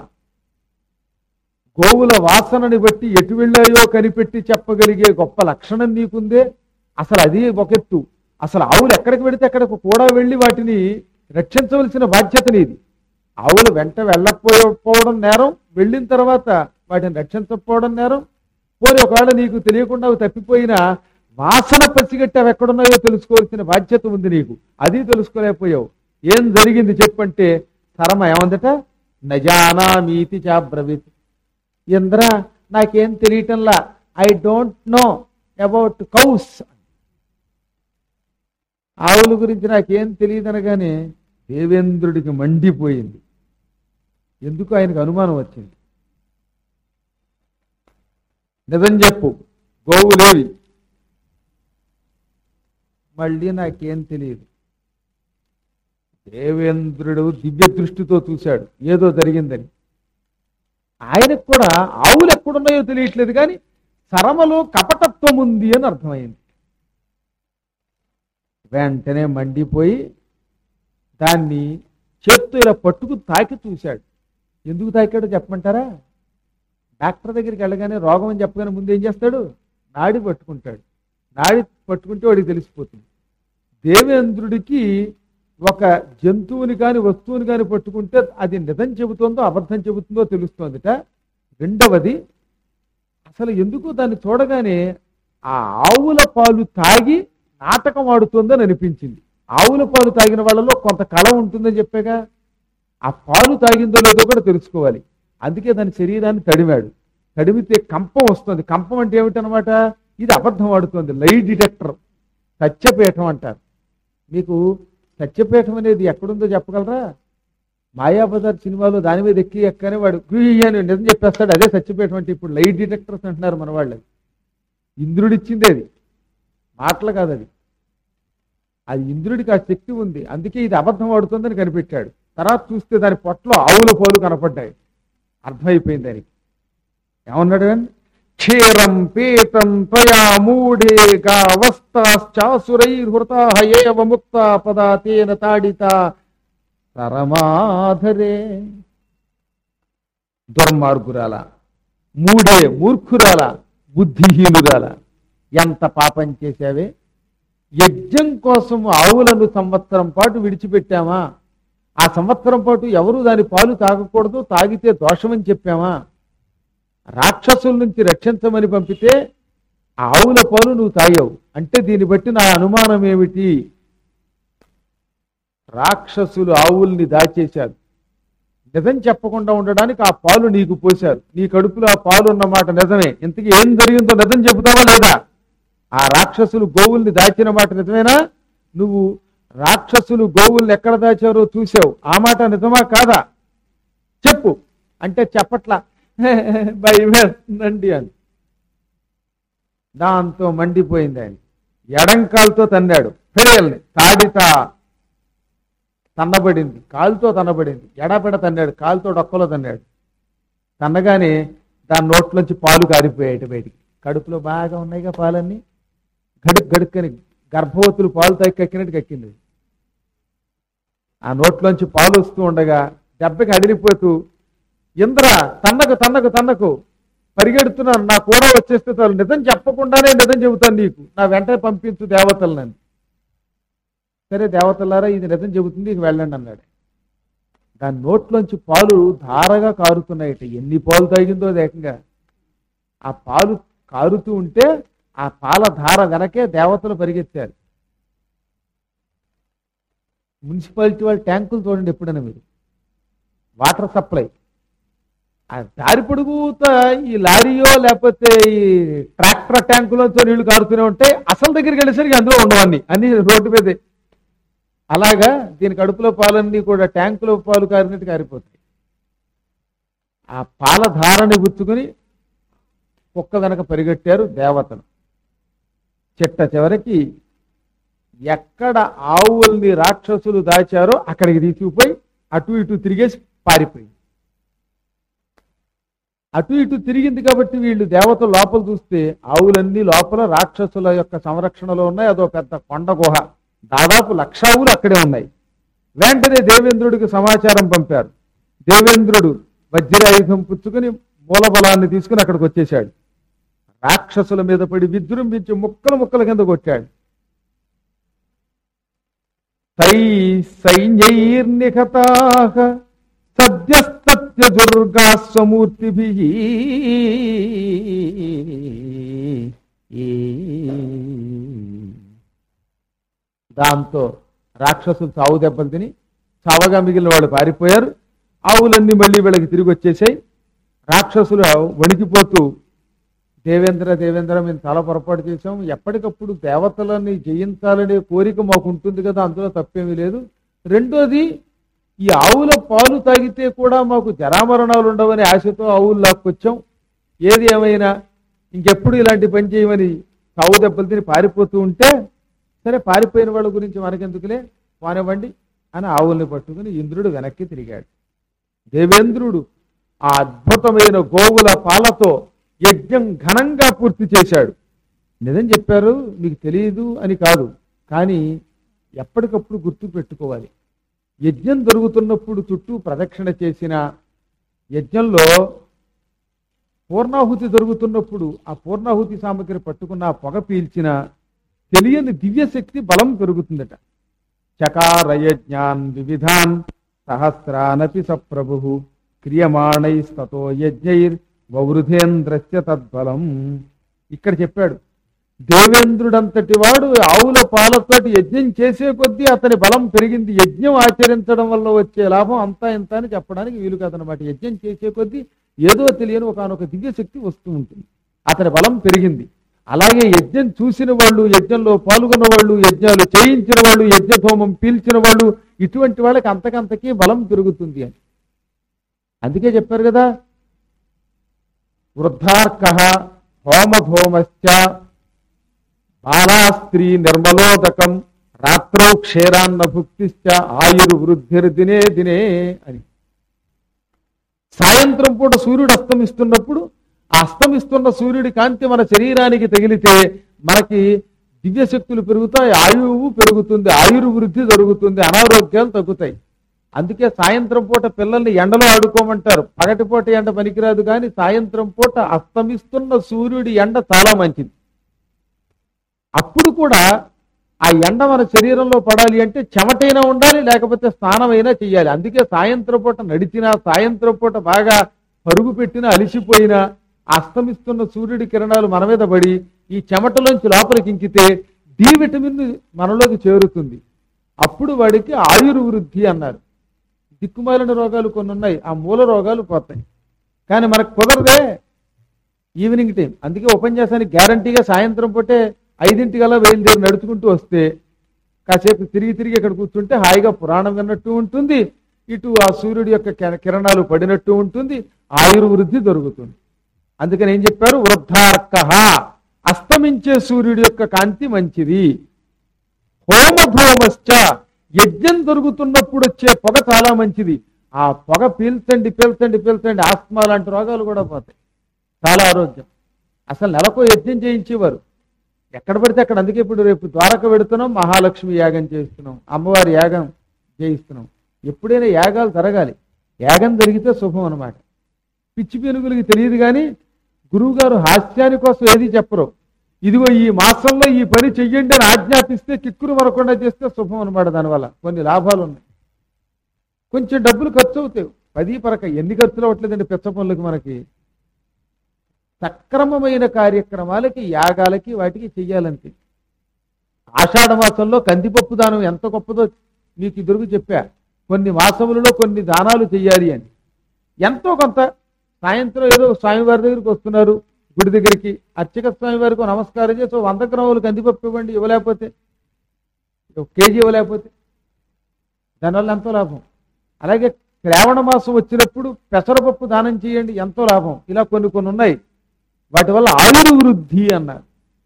గోవుల వాసనని బట్టి ఎటు వెళ్ళాయో కనిపెట్టి చెప్పగలిగే గొప్ప లక్షణం నీకుందే. అసలు అది ఒక ఎత్తు, అసలు ఆవులు ఎక్కడికి వెళితే అక్కడికి కూడా వెళ్ళి వాటిని రక్షించవలసిన బాధ్యత నీది. ఆవులు వెంట వెళ్ళకపోవడం నేరం, వెళ్ళిన తర్వాత వాటిని రక్షించకపోవడం నేరం. పోనీ ఒకవేళ నీకు తెలియకుండా అవి తప్పిపోయినా వాసన పసిగట్టి అవి ఎక్కడున్నాయో తెలుసుకోవాల్సిన బాధ్యత ఉంది నీకు, అది తెలుసుకోలేకపోయావు. ఏం జరిగింది చెప్పంటే సరమ ఏమందట, నజానామీతి చాబ్రవీత్. ఇంద్ర, నాకేం తెలియటంలా, I don't know about cows. ఆవుల గురించి నాకేం తెలియదు అనగానే దేవేంద్రుడికి మండిపోయింది. ఎందుకు ఆయనకు అనుమానం వచ్చింది. నిజం చెప్పు, గోవులేవి? మళ్ళీ నాకేం తెలియదు. దేవేంద్రుడు దివ్య దృష్టితో చూశాడు ఏదో జరిగిందని. ఆయనకు కూడా ఆవులు ఎక్కడున్నాయో తెలియట్లేదు, కానీ సరమలో కపటత్వం ఉంది అని అర్థమైంది. వెంటనే మండిపోయి దాన్ని చేత్తో ఇలా పట్టుకు తాకి చూశాడు. ఎందుకు తాకాడో చెప్పమంటారా? డాక్టర్ దగ్గరికి వెళ్ళగానే రోగం అని చెప్పగానే ముందు ఏం చేస్తాడు, నాడి పట్టుకుంటాడు. నాడి పట్టుకుంటే వాడికి తెలిసిపోతుంది. దేవేంద్రుడికి ఒక జంతువుని కాని వస్తువుని కాని పట్టుకుంటే అది నిజం చెబుతుందో అబద్ధం చెబుతుందో తెలుస్తోందిట. రెండవది, అసలు ఎందుకు దాన్ని చూడగానే ఆ ఆవుల పాలు తాగి నాటకం ఆడుతుందని అనిపించింది. ఆవుల పాలు తాగిన వాళ్ళలో కొంత కళ ఉంటుందని చెప్పాగా, ఆ పాలు తాగిందో లేదో కూడా తెలుసుకోవాలి. అందుకే దాని శరీరాన్ని తడిమాడు. తడిమితే కంపం వస్తుంది. కంపం అంటే ఏమిటనమాట, ఇది అబద్ధం ఆడుతుంది. లై డిటెక్టర్, సత్యపీఠం అంటారు. మీకు సత్యపీఠం అనేది ఎక్కడుందో చెప్పగలరా? మాయాబజార్ సినిమాలో దాని మీద ఎక్కనే వాడు అని నిజం చెప్పేస్తాడు, అదే సత్యపీఠం అంటే. ఇప్పుడు లైట్ డిటెక్టర్స్ అంటున్నారు మన వాళ్ళు. ఇంద్రుడిచ్చింది అది, మాటలు కాదు అది. అది ఇంద్రుడికి ఆ శక్తి ఉంది, అందుకే ఇది అబద్ధం ఆడుతుందని కనిపెట్టాడు. తర్వాత చూస్తే దాని పొట్టలో ఆవుల పాలు కనపడ్డాయి. అర్థమైపోయింది దానికి. ఏమన్నాడు కానీ, క్షీరం పీతం త్వయా మూఢే గావస్తాశ్చాసురైర్హృతా ఏవ ముక్త పదా తేన తాడిత పరమాధరే. దుర్మార్గురాల, మూఢే మూర్ఖురాల, బుద్ధిహీనురాల, ఎంత పాపం చేశావే. యజ్ఞం కోసం ఆవులను సంవత్సరం పాటు విడిచిపెట్టామా? ఆ సంవత్సరం పాటు ఎవరు దాని పాలు తాగకూడదు, తాగితే దోషమని చెప్పామా? రాక్షసుల నుంచి రక్షించమని పంపితే ఆవుల పాలు నువ్వు తాగావు అంటే దీన్ని బట్టి నా అనుమానం ఏమిటి? రాక్షసులు ఆవుల్ని దాచేశారు. నిజం చెప్పకుండా ఉండడానికి ఆ పాలు నీకు పోశారు. నీ కడుపులో ఆ పాలు ఉన్నమాట నిజమే. ఇంతకీ ఏం జరిగిందో నిజం చెబుతావా లేదా? ఆ రాక్షసులు గోవుల్ని దాచిన మాట నిజమేనా? నువ్వు రాక్షసులు గోవుల్ని ఎక్కడ దాచారో చూసావు, ఆ మాట నిజమా కాదా? చెప్పు అంటే చెప్పట్లా, భయమేస్తుందండి అని. దాంతో మండిపోయింది ఆయన. ఎడంకాలతో తన్నాడు ఫెరియల్ని. తాడిత తన్నబడింది, కాలుతో తన్నబడింది. ఎడపెడ తన్నాడు, కాలుతో డొక్కలో తన్నాడు. తన్నగానే దాని నోట్లోంచి పాలు కారిపోయాయి బయటికి. కడుపులో బాగా ఉన్నాయిగా పాలన్నీ. గడుక్ గడుక్కని గర్భవతులు పాలు కక్కినట్టు కక్కింది. ఆ నోట్లోంచి పాలు వస్తూ ఉండగా దెబ్బకి అడిగిపోతూ, ఇంద్ర తన్నకు తన్నకు తన్నకు పరిగెడుతున్నాను, నా కూడా వచ్చేస్తే చాలు, నిజం చెప్పకుండానే నిజం చెబుతాను నీకు, నా వెంటనే పంపించు దేవతలను. సరే దేవతలారా, ఇది నిజం చెబుతుంది, ఇక వెళ్ళండి అన్నాడు. దాని నోట్లోంచి పాలు ధారగా కారుతున్నాయట. ఎన్ని పాలు తాగిందో ఏకంగా. ఆ పాలు కారుతూ ఉంటే ఆ పాల ధార వెనకే దేవతలు పరిగెత్తారు. మున్సిపాలిటీ వాళ్ళ ట్యాంకులు చూడండి ఎప్పుడైనా మీరు, వాటర్ సప్లై. ఆ దారి పొడుగుతా ఈ లారీయో లేకపోతే ఈ ట్రాక్టర్ ట్యాంకులతో నీళ్లు కారుతూనే ఉంటాయి. అసలు దగ్గరికి వెళ్ళేసరికి అందులో ఉండవన్నీ, అన్ని రోడ్డు మీదే. అలాగా దీని కడుపులో పాలన్నీ కూడా ట్యాంకులో పాలు కారినట్టు కారిపోతాయి. ఆ పాల ధారని గుర్తుకుని కుక్క వెనక పరిగెట్టారు దేవతలు. చిట్ట చివరికి ఎక్కడ ఆవుల్ని రాక్షసులు దాచారో అక్కడికి తీసుకుపోయి అటు ఇటు తిరిగేసి పారిపోయింది. అటు ఇటు తిరిగింది కాబట్టి వీళ్ళు దేవతలు లోపల చూస్తే ఆవులన్నీ లోపల రాక్షసుల యొక్క సంరక్షణలో ఉన్నాయి. అదో పెద్ద కొండ గుహ, దాదాపు 1,00,000 ఆవులు అక్కడే ఉన్నాయి. వెంటనే దేవేంద్రుడికి సమాచారం పంపారు. దేవేంద్రుడు వజ్రాయుధం పుచ్చుకుని మూలబలాన్ని తీసుకుని అక్కడికి వచ్చేశాడు. రాక్షసుల మీద పడి విజృంభించి ముక్కలు ముక్కల కింద కొట్టాడు. తై సైన్యైర్నిఖతాః సద్యస్తత్య దుర్గా సమూర్తిభిః. దాంతో రాక్షసులు చావు దెబ్బలు తిని చావగా మిగిలిన వాళ్ళు పారిపోయారు. ఆవులన్నీ మళ్ళీ వీళ్ళకి తిరిగి వచ్చేసాయి. రాక్షసులు వణికిపోతూ, దేవేంద్ర దేవేంద్ర మేము చాలా పొరపాటు చేశాం, ఎప్పటికప్పుడు దేవతలని జయించాలనే కోరిక మాకు ఉంటుంది కదా, అందులో తప్పేమీ లేదు. రెండోది, ఈ ఆవుల పాలు తాగితే కూడా మాకు జరామరణాలు ఉండవని ఆశతో ఆవులు లాక్కొచ్చాం. ఏది ఏమైనా ఇంకెప్పుడు ఇలాంటి పని చేయమని చావు దెబ్బలు తిని పారిపోతూ ఉంటే, సరే పారిపోయిన వాళ్ళ గురించి మనకెందుకులే, పానివ్వండి అని ఆవుల్ని పట్టుకుని ఇంద్రుడు వెనక్కి తిరిగాడు. దేవేంద్రుడు ఆ అద్భుతమైన గోవుల పాలతో యజ్ఞం ఘనంగా పూర్తి చేశాడు. నిజం చెప్పారు, మీకు తెలియదు అని కాదు, కానీ ఎప్పటికప్పుడు గుర్తు పెట్టుకోవాలి. యజ్ఞం జరుగుతున్నప్పుడు చుట్టూ ప్రదక్షిణ చేసిన, యజ్ఞంలో పూర్ణాహుతి జరుగుతున్నప్పుడు ఆ పూర్ణాహుతి సామగ్రి పట్టుకున్న ఆ పొగ పీల్చిన తెలియని దివ్యశక్తి బలం పెరుగుతుందట. చకారయజ్ఞాన్ వివిధాన్ సహస్రానపి సప్రభు క్రియమాణైస్తతో యజ్ఞైర్ వవృధేంద్రస్య తద్బలం. ఇక్కడ చెప్పాడు, దేవేంద్రుడంతటి వాడు ఆవుల పాలతోటి యజ్ఞం చేసే కొద్దీ అతని బలం పెరిగింది. యజ్ఞం ఆచరించడం వల్ల వచ్చే లాభం అంతా ఇంత అని చెప్పడానికి వీలు కాదనమాట. యజ్ఞం చేసే కొద్దీ ఏదో తెలియని ఒకనొక దివ్యశక్తి వస్తూ ఉంటుంది, అతని బలం పెరిగింది. అలాగే యజ్ఞం చూసిన వాళ్ళు, యజ్ఞంలో పాల్గొన్న వాళ్ళు, యజ్ఞాలు చేయించిన వాళ్ళు, యజ్ఞధూమం పీల్చిన వాళ్ళు, ఇటువంటి వాళ్ళకి అంతకంతకీ బలం పెరుగుతుంది అని. అందుకే చెప్పారు కదా, వృద్ధార్క హోమధూమశ్చ బాలాస్త్రీ నిర్మలోదకం రాత్రౌ క్షేరాన్న భుక్తిశ్చ ఆయుర్వృద్ధిర్దినే దినే అని. సాయంత్రం పూట సూర్యుడు అస్తమిస్తున్నప్పుడు ఆ అస్తమిస్తున్న సూర్యుడి కాంతి మన శరీరానికి తగిలితే మనకి దివ్యశక్తులు పెరుగుతాయి, ఆయువు పెరుగుతుంది, ఆయుర్వృద్ధి జరుగుతుంది, అనారోగ్యాలు తగ్గుతాయి. అందుకే సాయంత్రం పూట పిల్లల్ని ఎండలో ఆడుకోమంటారు. పగటిపూట ఎండ పనికిరాదు, కానీ సాయంత్రం పూట అస్తమిస్తున్న సూర్యుడి ఎండ చాలా మంచిది. అప్పుడు కూడా ఆ ఎండ మన శరీరంలో పడాలి అంటే చెమటైనా ఉండాలి, లేకపోతే స్నానమైనా చెయ్యాలి. అందుకే సాయంత్రం పూట నడిచినా, సాయంత్రం పూట బాగా పరుగు పెట్టినా, అలిసిపోయినా అస్తమిస్తున్న సూర్యుడి కిరణాలు మన మీద పడి ఈ చెమటలోంచి లోపలికి ఇంకితే డి విటమిన్ మనలోకి చేరుతుంది. అప్పుడు వాడికి ఆయుర్వృద్ధి అన్నారు. దిక్కుమాలిన రోగాలు కొన్ని ఉన్నాయి, ఆ మూల రోగాలు పోతాయి. కానీ మనకు కుదరదే ఈవినింగ్ టైం. అందుకే ఉపన్యాసానికి గ్యారంటీగా సాయంత్రం పూటే 5 బయలుదేరి నడుచుకుంటూ వస్తే కాసేపు తిరిగి తిరిగి ఇక్కడ కూర్చుంటే హాయిగా పురాణం విన్నట్టు ఉంటుంది, ఇటు ఆ సూర్యుడి యొక్క కిరణాలు పడినట్టు ఉంటుంది, ఆయుర్వృద్ధి దొరుకుతుంది. అందుకని ఏం చెప్పారు, వృద్ధార్క, అస్తమించే సూర్యుడి యొక్క కాంతి మంచిది. హోమధూమశ్చ, యజ్ఞం దొరుకుతున్నప్పుడు వచ్చే పొగ చాలా మంచిది. ఆ పొగ పీల్చండి పీల్చండి పీల్చండి, ఆస్మా లాంటి రోగాలు కూడా పోతాయి, చాలా ఆరోగ్యం. అసలు నెలకు యజ్ఞం చేయించేవారు ఎక్కడ పడితే అక్కడ. అందుకే ఇప్పుడు రేపు ద్వారక పెడుతున్నాం, మహాలక్ష్మి యాగం చేస్తున్నాం, అమ్మవారి యాగం చేయిస్తున్నాం. ఎప్పుడైనా యాగాలు జరగాలి, యాగం జరిగితే శుభం అనమాట. పిచ్చి పెనుగులకి తెలియదు, కానీ గురువుగారు హాస్యాని కోసం ఏది చెప్పరు. ఇదిగో ఈ మాసంలో ఈ పని చెయ్యండి అని ఆజ్ఞాపిస్తే కిక్కురు మరకుండా చేస్తే శుభం అనమాట. దానివల్ల కొన్ని లాభాలు ఉన్నాయి. కొంచెం డబ్బులు ఖర్చు అవుతాయి, 10 పరక ఎన్ని ఖర్చులు అవ్వట్లేదండి పెద్ద పనులకి. మనకి సక్రమమైన కార్యక్రమాలకి, యాగాలకి, వాటికి చెయ్యాలంటే ఆషాఢ మాసంలో కందిపప్పు దానం ఎంత గొప్పదో మీకు ఇద్దరుకు చెప్పా. కొన్ని మాసములలో కొన్ని దానాలు చెయ్యాలి అని. ఎంతో కొంత సాయంత్రం ఏదో స్వామివారి దగ్గరికి వస్తున్నారు, గుడి దగ్గరికి అర్చక స్వామి వారికి నమస్కారం చేసి 100 గ్రాములు కందిపప్పు ఇవ్వండి, ఇవ్వలేకపోతే 1 కేజీ ఇవ్వలేకపోతే దానివల్ల ఎంతో లాభం. అలాగే శ్రావణ మాసం వచ్చినప్పుడు పెసరపప్పు దానం చేయండి, ఎంతో లాభం. ఇలా కొన్ని కొన్ని ఉన్నాయి, వాటి వల్ల ఆయుర్వృద్ధి అన్నారు.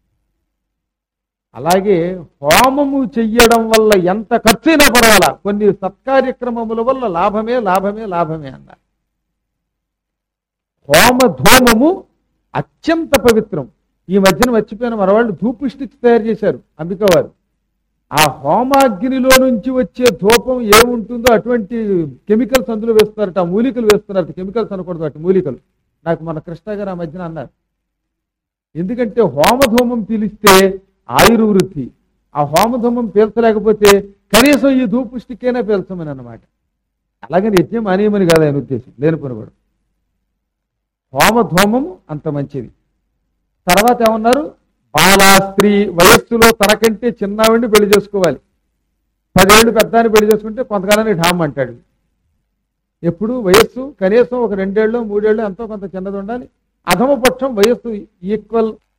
అలాగే హోమము చెయ్యడం వల్ల ఎంత ఖర్చైనా పర్వాలా, కొన్ని సత్కార్యక్రమముల వల్ల లాభమే లాభమే లాభమే అన్నారు. హోమ ధూమము అత్యంత పవిత్రం. ఈ మధ్యన మర్చిపోయిన మన వాళ్ళు ధూపు స్టిక్స్ తయారు చేశారు అంబిక వారు. ఆ హోమాగ్నిలో నుంచి వచ్చే ధూపం ఏముంటుందో అటువంటి కెమికల్స్ అందులో వేస్తున్నారట, ఆ మూలికలు వేస్తున్నారట. కెమికల్స్ అనకూడదు, అటు మూలికలు. నాకు మన కృష్ణ గారు ఆ మధ్యన అన్నారు. ఎందుకంటే హోమధూమం పీలిస్తే ఆయుర్వృద్ధి, ఆ హోమధూమం పీల్చలేకపోతే కనీసం ఈ ధూపు స్టిక్ అయినా పీల్చమని అన్నమాట. అలాగని యజ్ఞం అనేమని కాదు ఆయన ఉద్దేశం, లేని పని కూడా. హోమధూమము అంత మంచిది. తర్వాత ఏమన్నారు, బాలా స్త్రీ వయస్సులో తనకంటే చిన్నవాడిని పెళ్లి చేసుకోవాలి. 10 ఏళ్ళు పెద్దాన్ని పెళ్లి చేసుకుంటే కొంతకాలానికి ఢామ్ అంటాడు. ఎప్పుడు వయస్సు కనీసం ఒక 2 ఏళ్ళు 3 ఏళ్ళు ఎంతో కొంత చిన్నది ఉండాలి. అధమపక్షం వయస్సు ఈక్వల్